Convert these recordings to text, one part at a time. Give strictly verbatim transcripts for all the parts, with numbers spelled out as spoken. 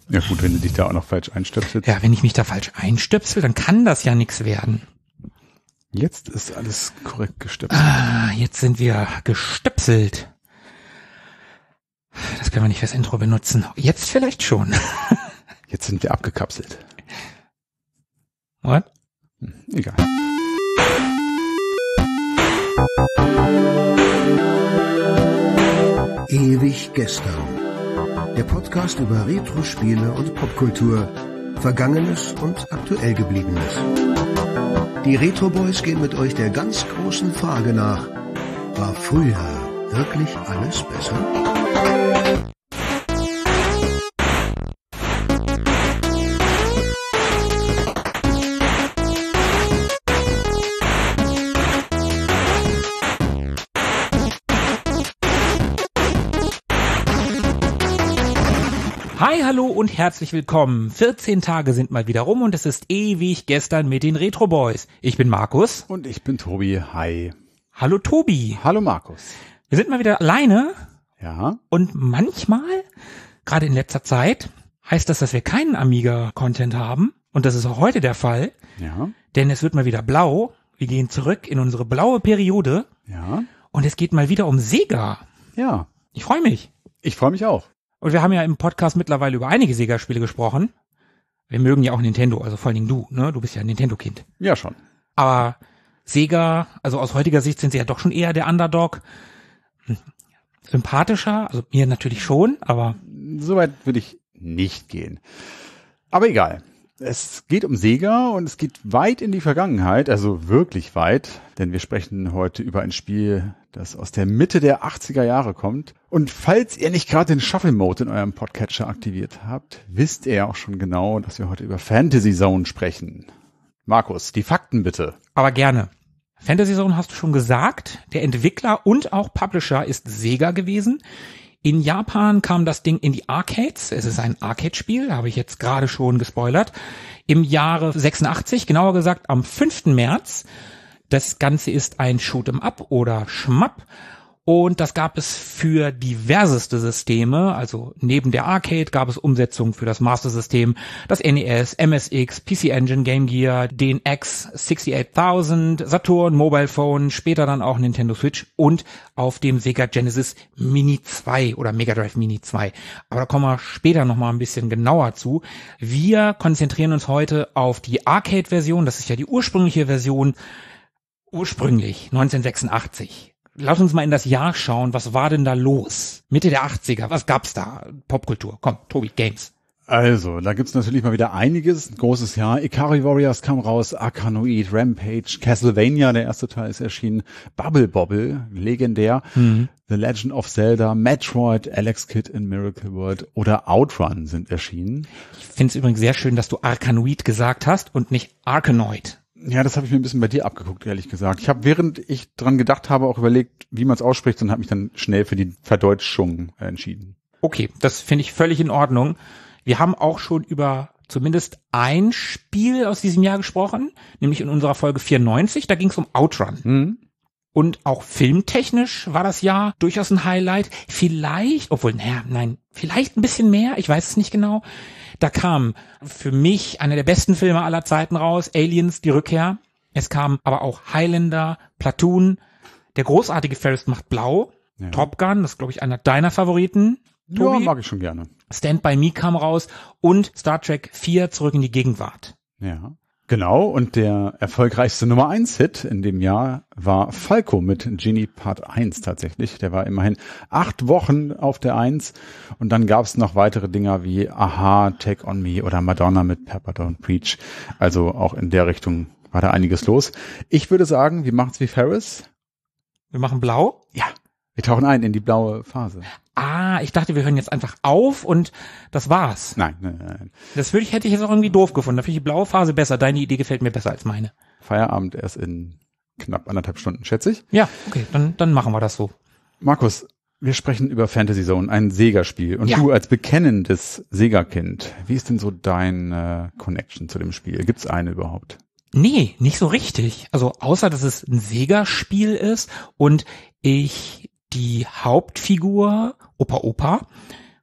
Ja gut, wenn du dich da auch noch falsch einstöpselst. Ja, wenn ich mich da falsch einstöpsel, dann kann das ja nichts werden. Jetzt ist alles korrekt gestöpselt. Ah, jetzt sind wir gestöpselt. Das können wir nicht fürs Intro benutzen. Jetzt vielleicht schon. Jetzt sind wir abgekapselt. What? Hm, egal. Ewig gestern. Der Podcast über Retro-Spiele und Popkultur. Vergangenes und aktuell Gebliebenes. Die Retro Boys gehen mit euch der ganz großen Frage nach: War früher wirklich alles besser? Hi, hallo und herzlich willkommen. vierzehn Tage sind mal wieder rum und es ist ewig gestern mit den Retro Boys. Ich bin Markus. Und ich bin Tobi. Hi. Hallo Tobi. Hallo Markus. Wir sind mal wieder alleine. Ja. Und manchmal, gerade in letzter Zeit, heißt das, dass wir keinen Amiga-Content haben. Und das ist auch heute der Fall. Ja. Denn es wird mal wieder blau. Wir gehen zurück in unsere blaue Periode. Ja. Und es geht mal wieder um Sega. Ja. Ich freue mich. Ich freue mich auch. Und wir haben ja im Podcast mittlerweile über einige Sega-Spiele gesprochen. Wir mögen ja auch Nintendo, also vor allen Dingen du, ne? Du bist ja ein Nintendo-Kind. Ja, schon. Aber Sega, also aus heutiger Sicht sind sie ja doch schon eher der Underdog. Hm. Sympathischer, also mir natürlich schon, aber... Soweit würde ich nicht gehen. Aber egal. Es geht um Sega und es geht weit in die Vergangenheit, also wirklich weit, denn wir sprechen heute über ein Spiel, das aus der Mitte der achtziger Jahre kommt. Und falls ihr nicht gerade den Shuffle-Mode in eurem Podcatcher aktiviert habt, wisst ihr auch schon genau, dass wir heute über Fantasy Zone sprechen. Markus, die Fakten bitte. Aber gerne. Fantasy Zone hast du schon gesagt, der Entwickler und auch Publisher ist Sega gewesen. In Japan kam das Ding in die Arcades. Es ist ein Arcade-Spiel, habe ich jetzt gerade schon gespoilert. Im Jahre sechsundachtzig, genauer gesagt am fünften März. Das Ganze ist ein Shoot'em-up oder Schmapp. Und das gab es für diverseste Systeme. Also neben der Arcade gab es Umsetzungen für das Master System, das N E S, M S X, P C Engine, Game Gear, den X achtundsechzigtausend, Saturn, Mobile Phone, später dann auch Nintendo Switch und auf dem Sega Genesis Mini zwei oder Mega Drive Mini zwei. Aber da kommen wir später nochmal ein bisschen genauer zu. Wir konzentrieren uns heute auf die Arcade-Version. Das ist ja die ursprüngliche Version. Ursprünglich neunzehnhundertsechsundachtzig. Lass uns mal in das Jahr schauen. Was war denn da los? Mitte der achtziger. Was gab's da? Popkultur. Komm, Tobi, Games. Also, da gibt's natürlich mal wieder einiges. Ein großes Jahr. Ikari Warriors kam raus. Arkanoid, Rampage, Castlevania, der erste Teil ist erschienen. Bubble Bobble, legendär. Mhm. The Legend of Zelda, Metroid, Alex Kidd in Miracle World oder Outrun sind erschienen. Ich finde es übrigens sehr schön, dass du Arkanoid gesagt hast und nicht Arkanoid. Ja, das habe ich mir ein bisschen bei dir abgeguckt, ehrlich gesagt. Ich habe, während ich dran gedacht habe, auch überlegt, wie man es ausspricht und habe mich dann schnell für die Verdeutschung entschieden. Okay, das finde ich völlig in Ordnung. Wir haben auch schon über zumindest ein Spiel aus diesem Jahr gesprochen, nämlich in unserer Folge vierundneunzig, da ging es um Outrun. Mhm. Und auch filmtechnisch war das Jahr durchaus ein Highlight. Vielleicht, obwohl, naja, nein, vielleicht ein bisschen mehr, ich weiß es nicht genau. Da kam für mich einer der besten Filme aller Zeiten raus, Aliens, die Rückkehr. Es kam aber auch Highlander, Platoon, der großartige Ferris macht blau, ja. Top Gun, das ist, glaube ich, einer deiner Favoriten. Tobi. Ja, mag ich schon gerne. Stand By Me kam raus und Star Trek vier, Zurück in die Gegenwart. Ja, genau. Und der erfolgreichste Nummer eins Hit in dem Jahr war Falco mit Genie Part eins tatsächlich. Der war immerhin acht Wochen auf der eins. Und dann gab es noch weitere Dinger wie Aha, Take On Me oder Madonna mit Pepper Don't Preach. Also auch in der Richtung war da einiges los. Ich würde sagen, wir machen's wie Ferris. Wir machen blau? Ja. Wir tauchen ein in die blaue Phase. Ah, ich dachte, wir hören jetzt einfach auf und das war's. Nein, nein, nein. Das würde ich, hätte ich jetzt auch irgendwie doof gefunden. Da finde ich die blaue Phase besser. Deine Idee gefällt mir besser als meine. Feierabend erst in knapp anderthalb Stunden, schätze ich. Ja, okay, dann, dann machen wir das so. Markus, wir sprechen über Fantasy Zone, ein Sega-Spiel. Und ja. Du als bekennendes Sega-Kind, wie ist denn so deine Connection zu dem Spiel? Gibt's eine überhaupt? Nee, nicht so richtig. Also außer, dass es ein Sega-Spiel ist und ich die Hauptfigur, Opa Opa,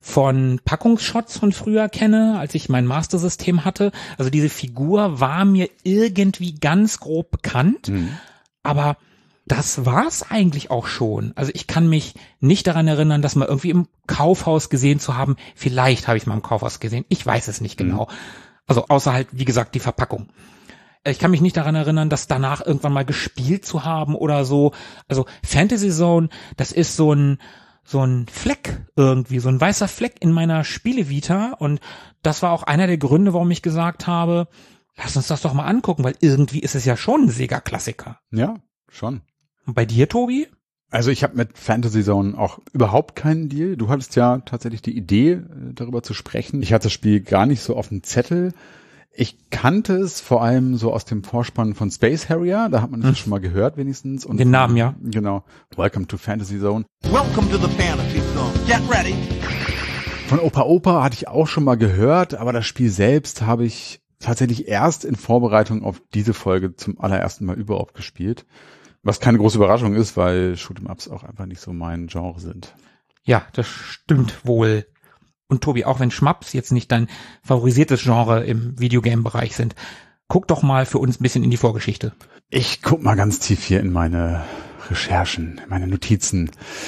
von Packungsshots von früher kenne, als ich mein Master-System hatte. Also diese Figur war mir irgendwie ganz grob bekannt, mhm. aber das war's eigentlich auch schon. Also ich kann mich nicht daran erinnern, das mal irgendwie im Kaufhaus gesehen zu haben. Vielleicht habe ich es mal im Kaufhaus gesehen. Ich weiß es nicht genau. Mhm. Also außer halt, wie gesagt, die Verpackung. Ich kann mich nicht daran erinnern, das danach irgendwann mal gespielt zu haben oder so. Also Fantasy Zone, das ist so ein so ein Fleck irgendwie, so ein weißer Fleck in meiner Spielevita. Und das war auch einer der Gründe, warum ich gesagt habe, lass uns das doch mal angucken, weil irgendwie ist es ja schon ein Sega-Klassiker. Ja, schon. Und bei dir, Tobi? Also ich habe mit Fantasy Zone auch überhaupt keinen Deal. Du hattest ja tatsächlich die Idee, darüber zu sprechen. Ich hatte das Spiel gar nicht so auf dem Zettel. Ich kannte es vor allem so aus dem Vorspann von Space Harrier. Da hat man es hm. schon mal gehört wenigstens. Und den Namen, ja. Genau. Welcome to Fantasy Zone. Welcome to the Fantasy Zone. Get ready. Von Opa Opa hatte ich auch schon mal gehört, aber das Spiel selbst habe ich tatsächlich erst in Vorbereitung auf diese Folge zum allerersten Mal überhaupt gespielt. Was keine große Überraschung ist, weil Shoot'em-Ups auch einfach nicht so mein Genre sind. Ja, das stimmt wohl. Und Tobi, auch wenn Schmaps jetzt nicht dein favorisiertes Genre im Videogame-Bereich sind, guck doch mal für uns ein bisschen in die Vorgeschichte. Ich guck mal ganz tief hier in meine Recherchen, in meine Notizen.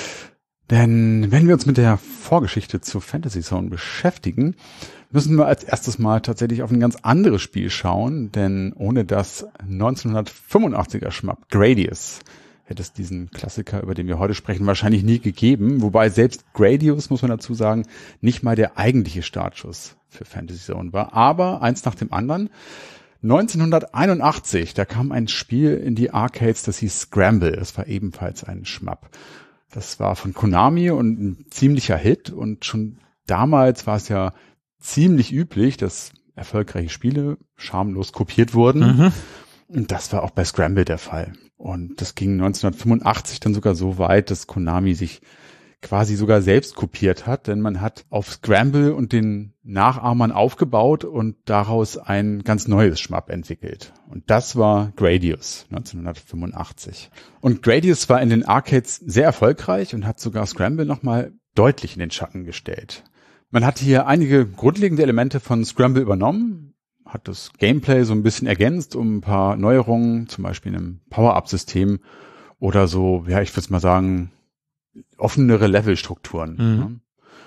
Denn wenn wir uns mit der Vorgeschichte zu Fantasy Zone beschäftigen, müssen wir als erstes mal tatsächlich auf ein ganz anderes Spiel schauen, denn ohne das neunzehnhundertfünfundachtziger Schmapp Gradius hätte es diesen Klassiker, über den wir heute sprechen, wahrscheinlich nie gegeben, wobei selbst Gradius, muss man dazu sagen, nicht mal der eigentliche Startschuss für Fantasy Zone war, aber eins nach dem anderen. neunzehnhunderteinundachtzig, da kam ein Spiel in die Arcades, das hieß Scramble, das war ebenfalls ein Schmapp. Das war von Konami und ein ziemlicher Hit und schon damals war es ja ziemlich üblich, dass erfolgreiche Spiele schamlos kopiert wurden. Mhm. Und das war auch bei Scramble der Fall. Und das ging neunzehnhundertfünfundachtzig dann sogar so weit, dass Konami sich quasi sogar selbst kopiert hat, denn man hat auf Scramble und den Nachahmern aufgebaut und daraus ein ganz neues Schmapp entwickelt. Und das war Gradius neunzehnhundertfünfundachtzig. Und Gradius war in den Arcades sehr erfolgreich und hat sogar Scramble nochmal deutlich in den Schatten gestellt. Man hat hier einige grundlegende Elemente von Scramble übernommen, hat das Gameplay so ein bisschen ergänzt um ein paar Neuerungen, zum Beispiel in einem Power-Up-System oder so, ja, ich würde mal sagen, offenere Levelstrukturen. Mhm. Ja.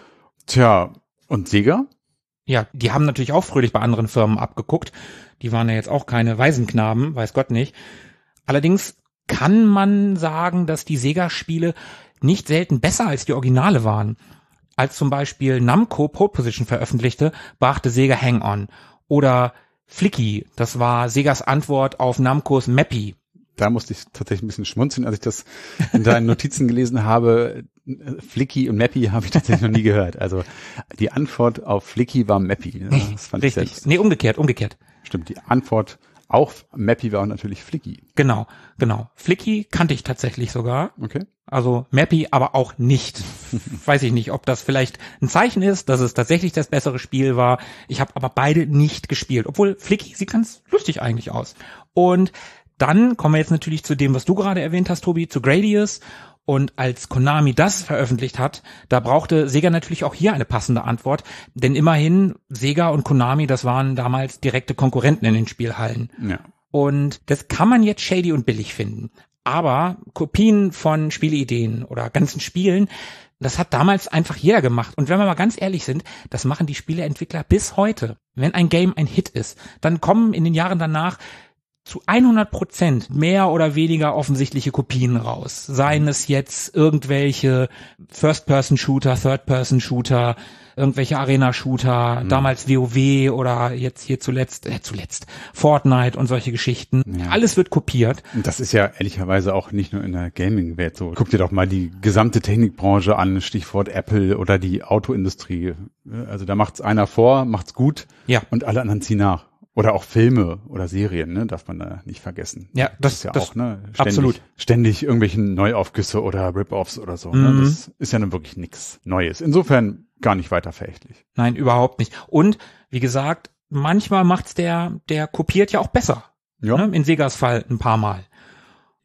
Tja, und Sega? Ja, die haben natürlich auch fröhlich bei anderen Firmen abgeguckt. Die waren ja jetzt auch keine Waisenknaben, weiß Gott nicht. Allerdings kann man sagen, dass die Sega-Spiele nicht selten besser als die Originale waren. Als zum Beispiel Namco Pole Position veröffentlichte, brachte Sega Hang On. Oder Flicky, das war Segas Antwort auf Namcos Mappy. Da musste ich tatsächlich ein bisschen schmunzeln, als ich das in deinen Notizen gelesen habe. Flicky und Mappy habe ich tatsächlich noch nie gehört. Also die Antwort auf Flicky war Mappy. Das fand Richtig. Ich selbst. Nee, umgekehrt, umgekehrt. Stimmt, die Antwort auf Mappy war natürlich Flicky. Genau, genau. Flicky kannte ich tatsächlich sogar. Okay. Also Mappy aber auch nicht. Weiß ich nicht, ob das vielleicht ein Zeichen ist, dass es tatsächlich das bessere Spiel war. Ich habe aber beide nicht gespielt. Obwohl Flicky sieht ganz lustig eigentlich aus. Und dann kommen wir jetzt natürlich zu dem, was du gerade erwähnt hast, Tobi, zu Gradius. Und als Konami das veröffentlicht hat, da brauchte Sega natürlich auch hier eine passende Antwort. Denn immerhin, Sega und Konami, das waren damals direkte Konkurrenten in den Spielhallen. Ja. Und das kann man jetzt shady und billig finden. Aber Kopien von Spieleideen oder ganzen Spielen, das hat damals einfach jeder gemacht. Und wenn wir mal ganz ehrlich sind, das machen die Spieleentwickler bis heute. Wenn ein Game ein Hit ist, dann kommen in den Jahren danach zu hundert Prozent mehr oder weniger offensichtliche Kopien raus. Seien es jetzt irgendwelche First-Person-Shooter, Third-Person-Shooter, irgendwelche Arena-Shooter, mhm. damals WoW oder jetzt hier zuletzt, äh, zuletzt Fortnite und solche Geschichten. Ja. Alles wird kopiert. Und das ist ja ehrlicherweise auch nicht nur in der Gaming-Welt so. Guck dir doch mal die gesamte Technikbranche an, Stichwort Apple oder die Autoindustrie. Also da macht's einer vor, macht's gut ja. und alle anderen ziehen nach. Oder auch Filme oder Serien, ne, darf man da nicht vergessen. Ja, das, das ist ja das auch, ne, ständig, absolut. Ständig irgendwelchen Neuaufgüsse oder Rip-Offs oder so. Ne? Mhm. Das ist ja nun wirklich nichts Neues. Insofern gar nicht weiter verächtlich. Nein, überhaupt nicht. Und wie gesagt, manchmal macht's der, der kopiert ja auch besser. Ja. Ne? In Segas Fall ein paar Mal.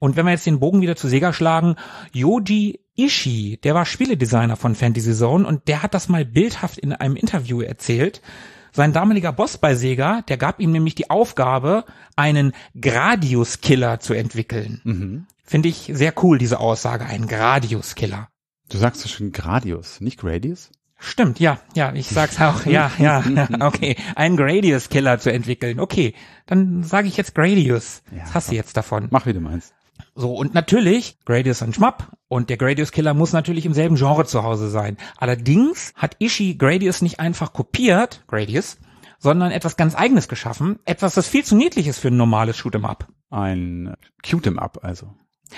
Und wenn wir jetzt den Bogen wieder zu Sega schlagen, Yoji Ishii, der war Spieledesigner von Fantasy Zone und der hat das mal bildhaft in einem Interview erzählt. Sein damaliger Boss bei Sega, der gab ihm nämlich die Aufgabe, einen Gradius-Killer zu entwickeln. Mhm. Finde ich sehr cool, diese Aussage, ein Gradius-Killer. Du sagst ja schon Gradius, nicht Gradius? Stimmt, ja, ja, ich sag's auch, ja, ja, okay, einen Gradius-Killer zu entwickeln. Okay, dann sage ich jetzt Gradius. Ja, Was hast du jetzt davon? Mach, wie du meinst. So, und natürlich, Gradius ein Schmapp und der Gradius-Killer muss natürlich im selben Genre zu Hause sein. Allerdings hat Ishii Gradius nicht einfach kopiert, Gradius, sondern etwas ganz Eigenes geschaffen, etwas, das viel zu niedlich ist für ein normales Shoot'em-up. Ein Cute-em-up also.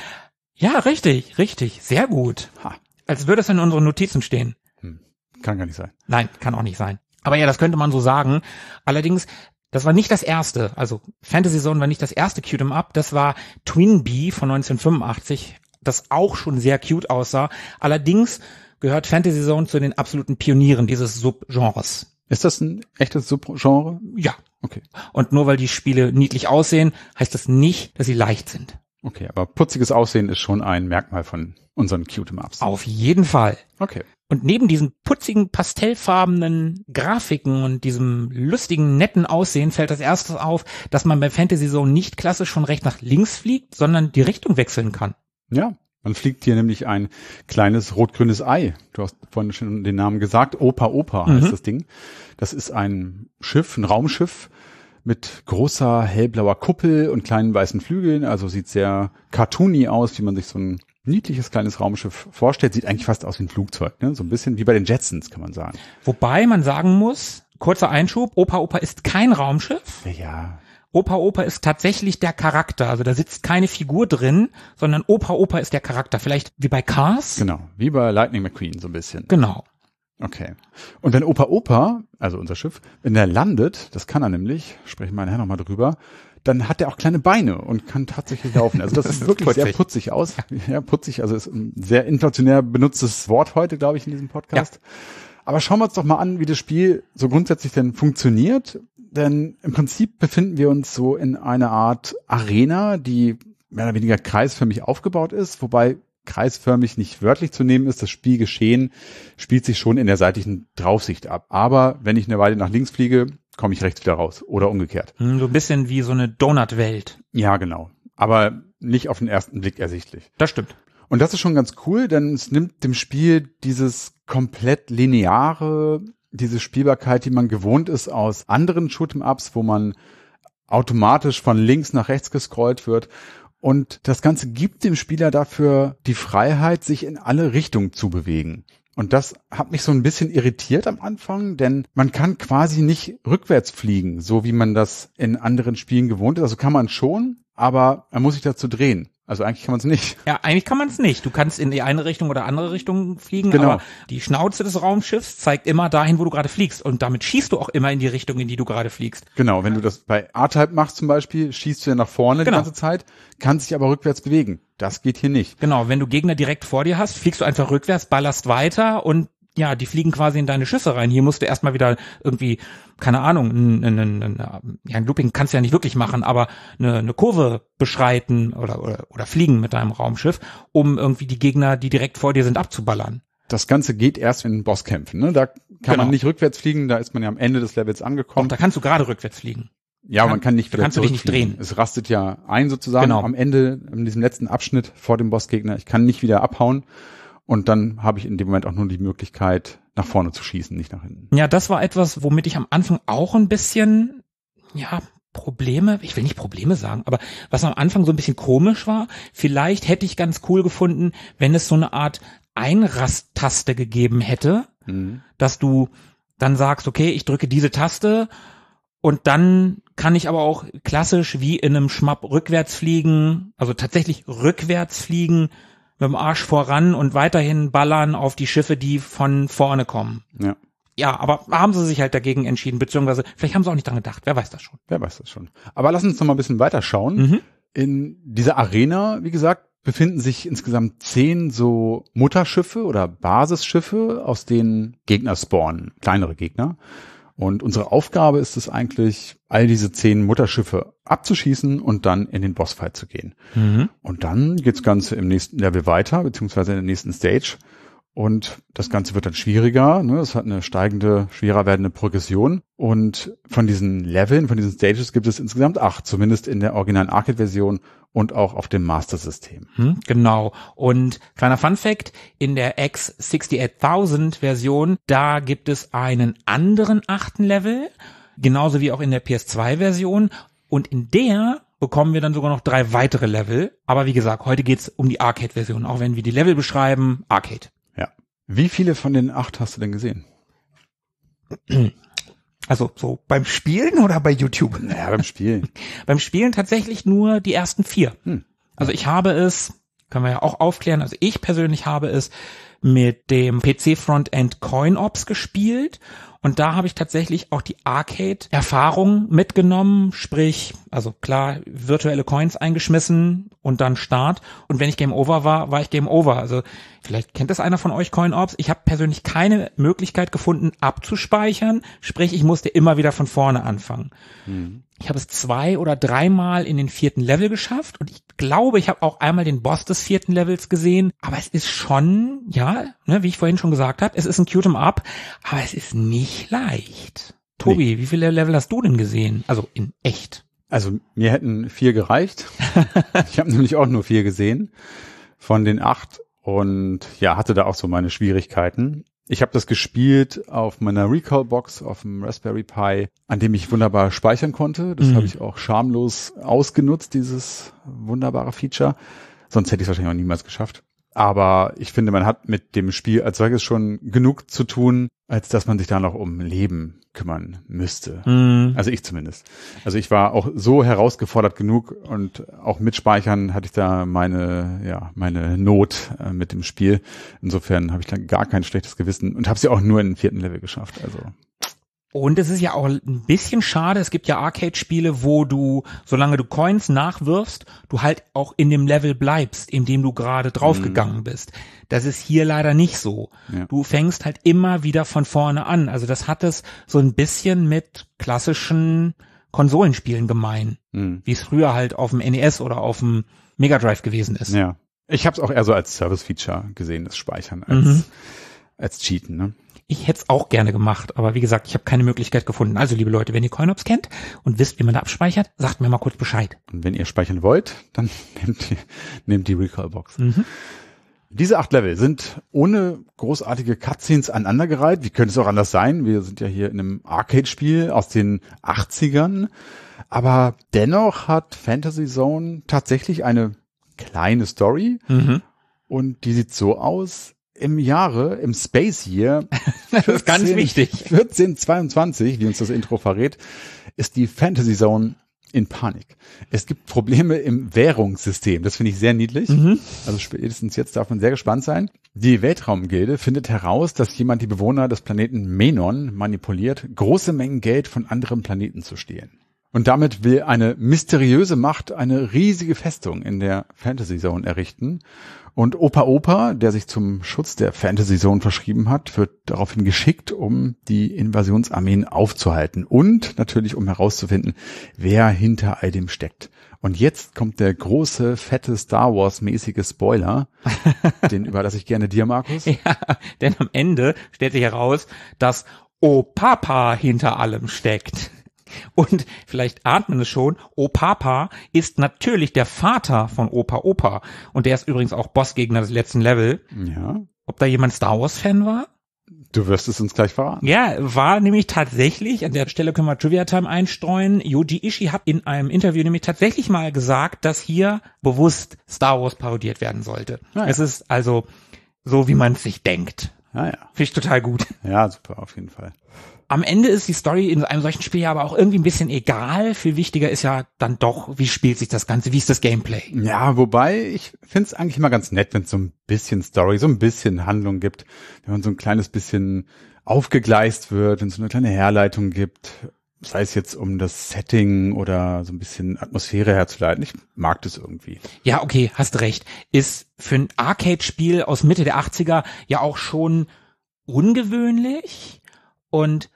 Ja, richtig, richtig, sehr gut. Ha. Als würde es in unseren Notizen stehen. Hm. Kann gar nicht sein. Nein, kann auch nicht sein. Aber ja, das könnte man so sagen. Allerdings, das war nicht das erste. Also Fantasy Zone war nicht das erste Cute-em-up. Das war Twin Bee von neunzehnhundertfünfundachtzig, das auch schon sehr cute aussah. Allerdings gehört Fantasy Zone zu den absoluten Pionieren dieses Subgenres. Ist das ein echtes Subgenre? Ja. Okay. Und nur weil die Spiele niedlich aussehen, heißt das nicht, dass sie leicht sind. Okay, aber putziges Aussehen ist schon ein Merkmal von unseren Cute-em-ups. Auf jeden Fall. Okay. Und neben diesen putzigen, pastellfarbenen Grafiken und diesem lustigen, netten Aussehen fällt als erstes auf, dass man bei Fantasy Zone nicht klassisch von rechts nach links fliegt, sondern die Richtung wechseln kann. Ja, man fliegt hier nämlich ein kleines rot-grünes Ei. Du hast vorhin schon den Namen gesagt. Opa Opa heißt mhm. das Ding. Das ist ein Schiff, ein Raumschiff mit großer hellblauer Kuppel und kleinen weißen Flügeln. Also sieht sehr cartoony aus, wie man sich so ein niedliches kleines Raumschiff vorstellt. Sieht eigentlich fast aus wie ein Flugzeug, ne? So ein bisschen wie bei den Jetsons, kann man sagen. Wobei man sagen muss, kurzer Einschub, Opa Opa ist kein Raumschiff. Ja. Opa Opa ist tatsächlich der Charakter. Also da sitzt keine Figur drin, sondern Opa Opa ist der Charakter. Vielleicht wie bei Cars? Genau, wie bei Lightning McQueen so ein bisschen. Genau. Okay. Und wenn Opa Opa, also unser Schiff, wenn er landet, das kann er nämlich, sprechen wir nachher nochmal drüber, dann hat er auch kleine Beine und kann tatsächlich laufen. Also das, das ist wirklich putzig. Sehr putzig aus. Ja, putzig, also ist ein sehr inflationär benutztes Wort heute, glaube ich, in diesem Podcast. Ja. Aber schauen wir uns doch mal an, wie das Spiel so grundsätzlich denn funktioniert. Denn im Prinzip befinden wir uns so in einer Art Arena, die mehr oder weniger kreisförmig aufgebaut ist, wobei kreisförmig nicht wörtlich zu nehmen ist. Das Spielgeschehen spielt sich schon in der seitlichen Draufsicht ab. Aber wenn ich eine Weile nach links fliege, komme ich rechts wieder raus oder umgekehrt. So ein bisschen wie so eine Donut-Welt. Ja, genau. Aber nicht auf den ersten Blick ersichtlich. Das stimmt. Und das ist schon ganz cool, denn es nimmt dem Spiel dieses komplett lineare, diese Spielbarkeit, die man gewohnt ist aus anderen Shoot'em-Ups, wo man automatisch von links nach rechts gescrollt wird. Und das Ganze gibt dem Spieler dafür die Freiheit, sich in alle Richtungen zu bewegen. Und das hat mich so ein bisschen irritiert am Anfang, denn man kann quasi nicht rückwärts fliegen, so wie man das in anderen Spielen gewohnt ist. Also kann man schon, aber man muss sich dazu drehen. Also eigentlich kann man es nicht. Ja, eigentlich kann man es nicht. Du kannst in die eine Richtung oder andere Richtung fliegen, genau. Aber die Schnauze des Raumschiffs zeigt immer dahin, wo du gerade fliegst. Und damit schießt du auch immer in die Richtung, in die du gerade fliegst. Genau, wenn du das bei R-Type machst zum Beispiel, schießt du ja nach vorne genau. die ganze Zeit, kannst dich aber rückwärts bewegen. Das geht hier nicht. Genau, wenn du Gegner direkt vor dir hast, fliegst du einfach rückwärts, ballerst weiter und ja, die fliegen quasi in deine Schüsse rein. Hier musst du erstmal wieder irgendwie, keine Ahnung, ein, ein, ein, ein, ja, ein Looping kannst du ja nicht wirklich machen, aber eine, eine Kurve beschreiten oder, oder, oder fliegen mit deinem Raumschiff, um irgendwie die Gegner, die direkt vor dir sind, abzuballern. Das Ganze geht erst in Bosskämpfen, ne? Da kann genau. man nicht rückwärts fliegen, da ist man ja am Ende des Levels angekommen. Doch, da kannst du gerade rückwärts fliegen. Ja, kann, man kann nicht wieder da kannst du dich nicht drehen. Es rastet ja ein sozusagen genau. am Ende, in diesem letzten Abschnitt vor dem Bossgegner. Ich kann nicht wieder abhauen. Und dann habe ich in dem Moment auch nur die Möglichkeit, nach vorne zu schießen, nicht nach hinten. Ja, das war etwas, womit ich am Anfang auch ein bisschen, ja, Probleme, ich will nicht Probleme sagen, aber was am Anfang so ein bisschen komisch war, vielleicht hätte ich ganz cool gefunden, wenn es so eine Art Einrasttaste gegeben hätte, mhm. dass du dann sagst, okay, ich drücke diese Taste und dann kann ich aber auch klassisch wie in einem Schmapp rückwärts fliegen, also tatsächlich rückwärts fliegen, mit dem Arsch voran und weiterhin ballern auf die Schiffe, die von vorne kommen. Ja. Ja, aber haben sie sich halt dagegen entschieden, beziehungsweise vielleicht haben sie auch nicht dran gedacht. Wer weiß das schon. Wer weiß das schon. Aber lass uns noch mal ein bisschen weiter schauen. Mhm. In dieser Arena, wie gesagt, befinden sich insgesamt zehn so Mutterschiffe oder Basisschiffe, aus denen Gegner spawnen, kleinere Gegner. Und unsere Aufgabe ist es eigentlich, all diese zehn Mutterschiffe abzuschießen und dann in den Bossfight zu gehen. Mhm. Und dann geht das Ganze im nächsten Level weiter, beziehungsweise in der nächsten Stage. Und das Ganze wird dann schwieriger, ne? Es hat eine steigende, schwerer werdende Progression. Und von diesen Leveln, von diesen Stages gibt es insgesamt acht, zumindest in der originalen Arcade-Version und auch auf dem Master-System. Hm, genau. Und kleiner Fun-Fact, in der X achtundsechzigtausend Version, da gibt es einen anderen achten Level, genauso wie auch in der P S zwei Version. Und in der bekommen wir dann sogar noch drei weitere Level. Aber wie gesagt, heute geht's um die Arcade-Version, auch wenn wir die Level beschreiben, Arcade. Ja. Wie viele von den acht hast du denn gesehen? Also so beim Spielen oder bei YouTube? Naja, beim Spielen. Beim Spielen tatsächlich nur die ersten vier. Hm. Also ich habe es, können wir ja auch aufklären, also ich persönlich habe es mit dem P C-Frontend CoinOps gespielt und da habe ich tatsächlich auch die Arcade-Erfahrung mitgenommen, sprich, also klar, virtuelle Coins eingeschmissen und dann Start und wenn ich Game Over war, war ich Game Over. Also vielleicht kennt das einer von euch, CoinOps. Ich habe persönlich keine Möglichkeit gefunden, abzuspeichern, sprich, ich musste immer wieder von vorne anfangen. Mhm. Ich habe es zwei oder dreimal in den vierten Level geschafft und ich glaube, ich habe auch einmal den Boss des vierten Levels gesehen, aber es ist schon, ja, ne, wie ich vorhin schon gesagt habe, es ist ein Cute 'em Up, aber es ist nicht leicht. Tobi, nee. Wie viele Level hast du denn gesehen? Also in echt? Also mir hätten vier gereicht. Ich habe nämlich auch nur vier gesehen von den acht und ja, hatte da auch so meine Schwierigkeiten. Ich habe das gespielt auf meiner Recall-Box auf dem Raspberry Pi, an dem ich wunderbar speichern konnte. Das mhm. habe ich auch schamlos ausgenutzt, dieses wunderbare Feature. Sonst hätte ich es wahrscheinlich auch niemals geschafft. Aber ich finde, man hat mit dem Spiel als solches schon genug zu tun, als dass man sich da noch um Leben kümmern müsste. Mhm. Also ich zumindest. Also ich war auch so herausgefordert genug und auch mit Speichern hatte ich da meine, ja, meine Not äh, mit dem Spiel. Insofern habe ich dann gar kein schlechtes Gewissen und habe es ja auch nur in den vierten Level geschafft. Also. Und es ist ja auch ein bisschen schade, es gibt ja Arcade-Spiele, wo du, solange du Coins nachwirfst, du halt auch in dem Level bleibst, in dem du gerade draufgegangen mhm. bist. Das ist hier leider nicht so. Ja. Du fängst halt immer wieder von vorne an. Also das hat es so ein bisschen mit klassischen Konsolenspielen gemein, mhm. wie es früher halt auf dem N E S oder auf dem Mega Drive gewesen ist. Ja, ich habe es auch eher so als Service-Feature gesehen, das Speichern, als, mhm. als Cheaten, ne? Ich hätte es auch gerne gemacht, aber wie gesagt, ich habe keine Möglichkeit gefunden. Also liebe Leute, wenn ihr CoinOps kennt und wisst, wie man da abspeichert, sagt mir mal kurz Bescheid. Und wenn ihr speichern wollt, dann nehmt die, nehmt die Recall-Box. Mhm. Diese acht Level sind ohne großartige Cutscenes aneinandergereiht. Wie könnte es auch anders sein? Wir sind ja hier in einem Arcade-Spiel aus den achtzigern. Aber dennoch hat Fantasy Zone tatsächlich eine kleine Story. Mhm. Und die sieht so aus: Im Jahre, im Space Year, das ist ganz wichtig, vierzehnhundertzweiundzwanzig, wie uns das Intro verrät, ist die Fantasy Zone in Panik. Es gibt Probleme im Währungssystem. Das finde ich sehr niedlich. Mhm. Also spätestens jetzt darf man sehr gespannt sein. Die Weltraumgilde findet heraus, dass jemand die Bewohner des Planeten Menon manipuliert, große Mengen Geld von anderen Planeten zu stehlen. Und damit will eine mysteriöse Macht eine riesige Festung in der Fantasy Zone errichten. Und Opa Opa, der sich zum Schutz der Fantasy Zone verschrieben hat, wird daraufhin geschickt, um die Invasionsarmeen aufzuhalten und natürlich, um herauszufinden, wer hinter all dem steckt. Und jetzt kommt der große, fette Star Wars-mäßige Spoiler, den überlasse ich gerne dir, Markus. Ja, denn am Ende stellt sich heraus, dass Opapa hinter allem steckt. Und vielleicht ahnt man es schon, Opapa ist natürlich der Vater von Opa Opa. Und der ist übrigens auch Bossgegner des letzten Level. Ja. Ob da jemand Star Wars-Fan war? Du wirst es uns gleich verraten. Ja, war nämlich tatsächlich, an der Stelle können wir Trivia Time einstreuen, Yoji Ishii hat in einem Interview nämlich tatsächlich mal gesagt, dass hier bewusst Star Wars parodiert werden sollte. Ah, ja. Es ist also so, wie man es sich denkt. Ah, ja. Finde ich total gut. Ja, super, auf jeden Fall. Am Ende ist die Story in einem solchen Spiel ja aber auch irgendwie ein bisschen egal. Viel wichtiger ist ja dann doch, wie spielt sich das Ganze, wie ist das Gameplay? Ja, wobei ich finde es eigentlich immer ganz nett, wenn es so ein bisschen Story, so ein bisschen Handlung gibt, wenn man so ein kleines bisschen aufgegleist wird, wenn es so eine kleine Herleitung gibt, sei es jetzt um das Setting oder so ein bisschen Atmosphäre herzuleiten. Ich mag das irgendwie. Ja, okay, hast recht. Ist für ein Arcade-Spiel aus Mitte der achtziger ja auch schon ungewöhnlich. Und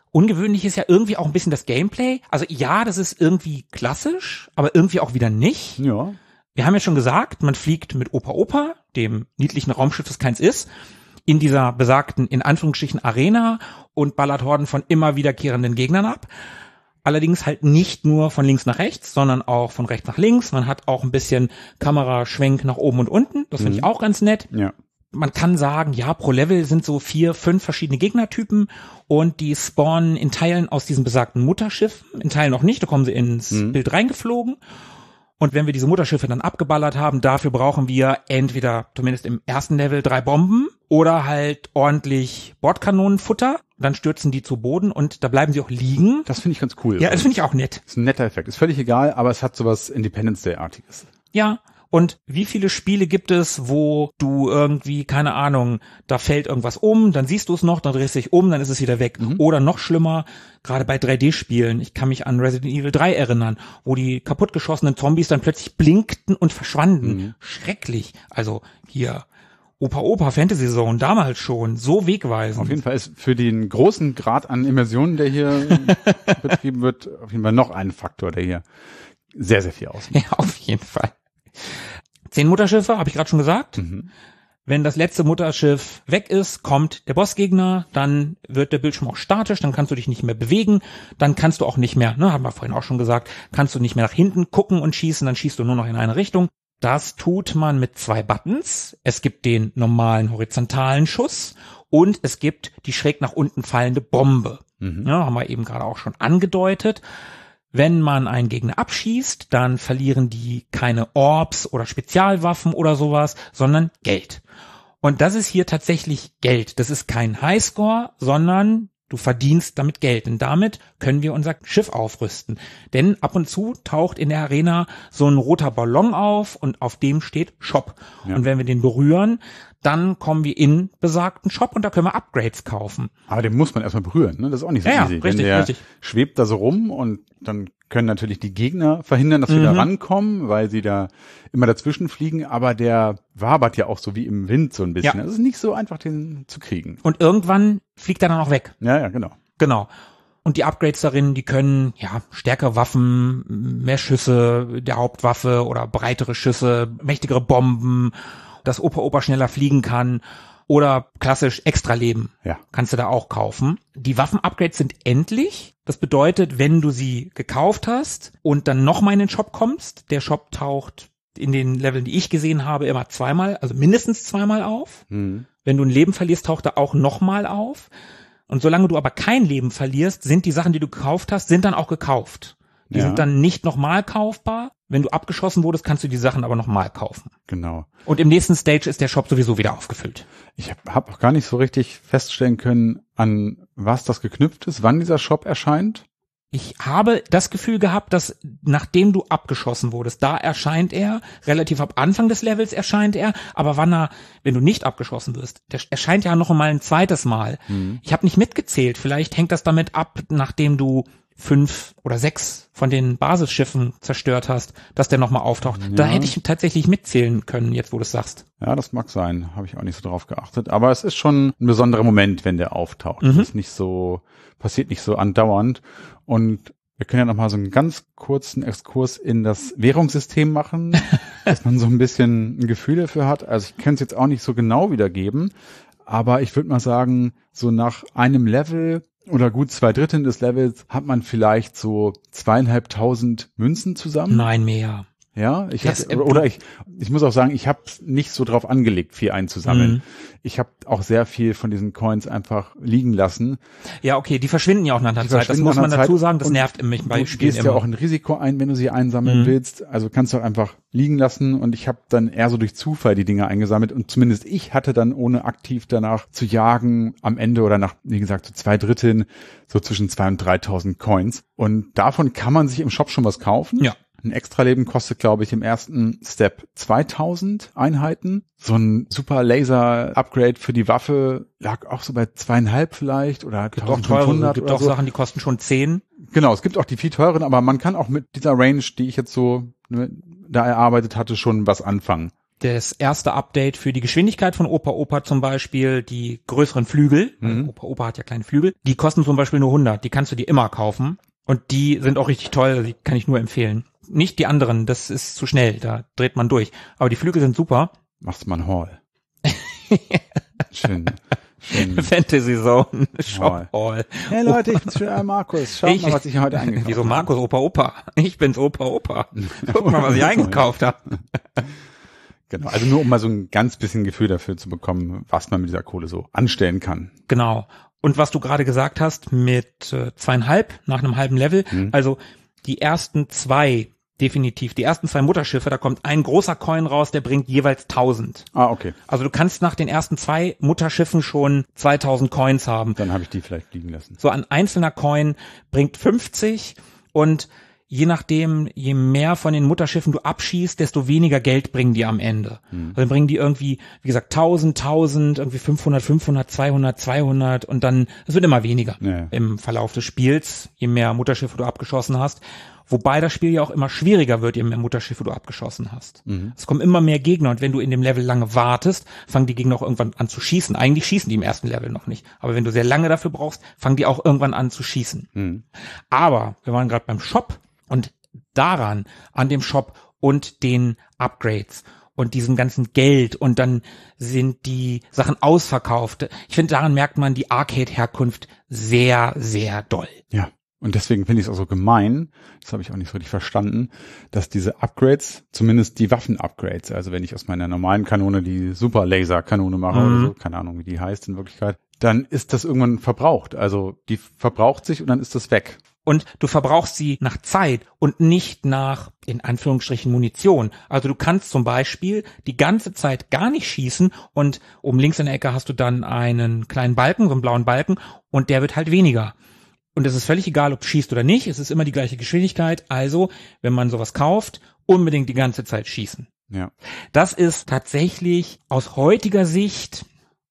Ungewöhnlich ist ja irgendwie auch ein bisschen das Gameplay. Also ja, das ist irgendwie klassisch, aber irgendwie auch wieder nicht. Ja. Wir haben ja schon gesagt, man fliegt mit Opa Opa, dem niedlichen Raumschiff, das keins ist, in dieser besagten, in Anführungsstrichen, Arena und ballert Horden von immer wiederkehrenden Gegnern ab. Allerdings halt nicht nur von links nach rechts, sondern auch von rechts nach links. Man hat auch ein bisschen Kameraschwenk nach oben und unten. Das finde Mhm. ich auch ganz nett. Ja. Man kann sagen, ja, pro Level sind so vier, fünf verschiedene Gegnertypen und die spawnen in Teilen aus diesem besagten Mutterschiff, in Teilen noch nicht, da kommen sie ins Mhm. Bild reingeflogen. Und wenn wir diese Mutterschiffe dann abgeballert haben, dafür brauchen wir entweder, zumindest im ersten Level, drei Bomben oder halt ordentlich Bordkanonenfutter. Dann stürzen die zu Boden und da bleiben sie auch liegen. Das finde ich ganz cool. Ja, das finde ich auch nett. ist ein netter Effekt. Ist völlig egal, aber es hat sowas Independence Day-artiges. Ja. Und wie viele Spiele gibt es, wo du irgendwie, keine Ahnung, da fällt irgendwas um, dann siehst du es noch, dann drehst du dich um, dann ist es wieder weg. Mhm. Oder noch schlimmer, gerade bei drei D-Spielen, ich kann mich an Resident Evil drei erinnern, wo die kaputtgeschossenen Zombies dann plötzlich blinkten und verschwanden. Mhm. Schrecklich. Also hier, Opa Opa Fantasy Zone, damals schon, so wegweisend. Auf jeden Fall ist für den großen Grad an Immersion, der hier betrieben wird, auf jeden Fall noch ein Faktor, der hier sehr, sehr viel ausmacht. Ja, auf jeden Fall. Zehn Mutterschiffe, habe ich gerade schon gesagt. Mhm. Wenn das letzte Mutterschiff weg ist, kommt der Bossgegner, dann wird der Bildschirm auch statisch, dann kannst du dich nicht mehr bewegen, dann kannst du auch nicht mehr, ne, haben wir vorhin auch schon gesagt, kannst du nicht mehr nach hinten gucken und schießen, dann schießt du nur noch in eine Richtung. Das tut man mit zwei Buttons. Es gibt den normalen horizontalen Schuss und es gibt die schräg nach unten fallende Bombe. Mhm. Ja, haben wir eben gerade auch schon angedeutet. Wenn man einen Gegner abschießt, dann verlieren die keine Orbs oder Spezialwaffen oder sowas, sondern Geld. Und das ist hier tatsächlich Geld. Das ist kein Highscore, sondern du verdienst damit Geld. Und damit können wir unser Schiff aufrüsten. Denn ab und zu taucht in der Arena so ein roter Ballon auf und auf dem steht Shop. Ja. Und wenn wir den berühren, dann kommen wir in besagten Shop und da können wir Upgrades kaufen. Aber den muss man erstmal berühren, ne? Das ist auch nicht so Ja, ja, easy. richtig, Wenn der richtig. schwebt da so rum und dann können natürlich die Gegner verhindern, dass wir Mhm. da rankommen, weil sie da immer dazwischen fliegen, aber der wabert ja auch so wie im Wind so ein bisschen. Ja. Es ist nicht so einfach, den zu kriegen. Und irgendwann fliegt er dann auch weg. Ja, ja, genau. Genau. Und die Upgrades darin, die können, ja, stärkere Waffen, mehr Schüsse der Hauptwaffe oder breitere Schüsse, mächtigere Bomben, dass Opa Opa schneller fliegen kann oder klassisch Extra-Leben. Ja. Kannst du da auch kaufen. Die Waffen-Upgrades sind endlich. Das bedeutet, wenn du sie gekauft hast und dann nochmal in den Shop kommst, der Shop taucht in den Leveln, die ich gesehen habe, immer zweimal, also mindestens zweimal auf. Mhm. Wenn du ein Leben verlierst, taucht er auch nochmal auf. Und solange du aber kein Leben verlierst, sind die Sachen, die du gekauft hast, sind dann auch gekauft. Die Ja. sind dann nicht nochmal kaufbar. Wenn du abgeschossen wurdest, kannst du die Sachen aber nochmal kaufen. Genau. Und im nächsten Stage ist der Shop sowieso wieder aufgefüllt. Ich habe hab auch gar nicht so richtig feststellen können, an was das geknüpft ist, wann dieser Shop erscheint. Ich habe das Gefühl gehabt, dass nachdem du abgeschossen wurdest, da erscheint er, relativ ab Anfang des Levels erscheint er, aber wann er, wenn du nicht abgeschossen wirst, der erscheint ja noch mal ein zweites Mal. Mhm. Ich habe nicht mitgezählt, vielleicht hängt das damit ab, nachdem du fünf oder sechs von den Basisschiffen zerstört hast, dass der nochmal auftaucht. Da Ja. hätte ich tatsächlich mitzählen können, jetzt wo du es sagst. Ja, das mag sein. Habe ich auch nicht so drauf geachtet. Aber es ist schon ein besonderer Moment, wenn der auftaucht. Mhm. Das ist nicht so, passiert nicht so andauernd. Und wir können ja noch mal so einen ganz kurzen Exkurs in das Währungssystem machen, dass man so ein bisschen ein Gefühl dafür hat. Also ich kann es jetzt auch nicht so genau wiedergeben, aber ich würde mal sagen, so nach einem Level oder gut zwei Dritteln des Levels hat man vielleicht so zweieinhalbtausend Münzen zusammen. Nein, mehr. Ja, ich Das, hab, äh, oder ich, ich muss auch sagen, ich habe nicht so drauf angelegt, viel einzusammeln. Mhm. Ich habe auch sehr viel von diesen Coins einfach liegen lassen. Ja, okay, die verschwinden ja auch nach einer Die Zeit. Das verschwinden muss nach man einer dazu Zeit sagen, das und nervt mich bei Du Spielen gehst immer. ja auch ein Risiko ein, wenn du sie einsammeln Mhm. willst. Also kannst du auch einfach liegen lassen. Und ich habe dann eher so durch Zufall die Dinge eingesammelt. Und zumindest ich hatte dann, ohne aktiv danach zu jagen, am Ende oder nach, wie gesagt, so zwei Dritteln, so zwischen zweitausend und dreitausend Coins. Und davon kann man sich im Shop schon was kaufen. Ja. Ein Extraleben kostet, glaube ich, im ersten Step zweitausend Einheiten. So ein super Laser-Upgrade für die Waffe lag auch so bei zweieinhalb vielleicht oder gibt auch teure, eintausendfünfhundert gibt oder auch so. Sachen, die kosten schon zehn. Genau, es gibt auch die viel teuren, aber man kann auch mit dieser Range, die ich jetzt so ne, da erarbeitet hatte, schon was anfangen. das erste Update für die Geschwindigkeit von Opa Opa zum Beispiel, die größeren Flügel, Mhm. Opa Opa hat ja kleine Flügel, die kosten zum Beispiel nur hundert, die kannst du dir immer kaufen und die sind auch richtig toll, die kann ich nur empfehlen. Nicht die anderen, das ist zu schnell, da dreht man durch, aber die Flügel sind super. Machst mal ein Haul. Schön. Schön. Fantasy Zone, Shop Hall. Hey Leute, ich bin's für Markus. Schaut Ich- mal, was ich hier heute eingekauft habe. Wieso Markus Opa Opa? Ich bin's Opa Opa. Guck mal, was ich eingekauft habe. Genau, also nur um mal so ein ganz bisschen Gefühl dafür zu bekommen, was man mit dieser Kohle so anstellen kann. Genau. Und was du gerade gesagt hast mit äh, zweieinhalb nach einem halben Level, Mhm. also die ersten zwei, definitiv, die ersten zwei Mutterschiffe, da kommt ein großer Coin raus, der bringt jeweils tausend. Ah, okay. Also du kannst nach den ersten zwei Mutterschiffen schon zweitausend Coins haben. Dann habe ich die vielleicht liegen lassen. So ein einzelner Coin bringt fünfzig und je nachdem, je mehr von den Mutterschiffen du abschießt, desto weniger Geld bringen die am Ende. Hm. Also dann bringen die irgendwie, wie gesagt, tausend, tausend, irgendwie fünfhundert, fünfhundert, zweihundert, zweihundert und dann, es wird immer weniger Ja. im Verlauf des Spiels, je mehr Mutterschiffe du abgeschossen hast. Wobei das Spiel ja auch immer schwieriger wird, je mehr Mutterschiffe du abgeschossen hast. Mhm. Es kommen immer mehr Gegner und wenn du in dem Level lange wartest, fangen die Gegner auch irgendwann an zu schießen. Eigentlich schießen die im ersten Level noch nicht. Aber wenn du sehr lange dafür brauchst, fangen die auch irgendwann an zu schießen. Mhm. Aber wir waren gerade beim Shop und daran, an dem Shop und den Upgrades und diesem ganzen Geld und dann sind die Sachen ausverkauft. Ich finde, daran merkt man die Arcade-Herkunft sehr, sehr doll. Ja. Und deswegen finde ich es auch so gemein, das habe ich auch nicht so richtig verstanden, dass diese Upgrades, zumindest die Waffen-Upgrades, also wenn ich aus meiner normalen Kanone die Super-Laser-Kanone mache Mhm. oder so, keine Ahnung, wie die heißt in Wirklichkeit, dann ist das irgendwann verbraucht. Also die verbraucht sich und dann ist das weg. Und du verbrauchst sie nach Zeit und nicht nach, in Anführungsstrichen, Munition. Also du kannst zum Beispiel die ganze Zeit gar nicht schießen und oben links in der Ecke hast du dann einen kleinen Balken, so einen blauen Balken und der wird halt weniger. Und es ist völlig egal, ob du schießt oder nicht, es ist immer die gleiche Geschwindigkeit. Also, wenn man sowas kauft, unbedingt die ganze Zeit schießen. Ja. Das ist tatsächlich aus heutiger Sicht,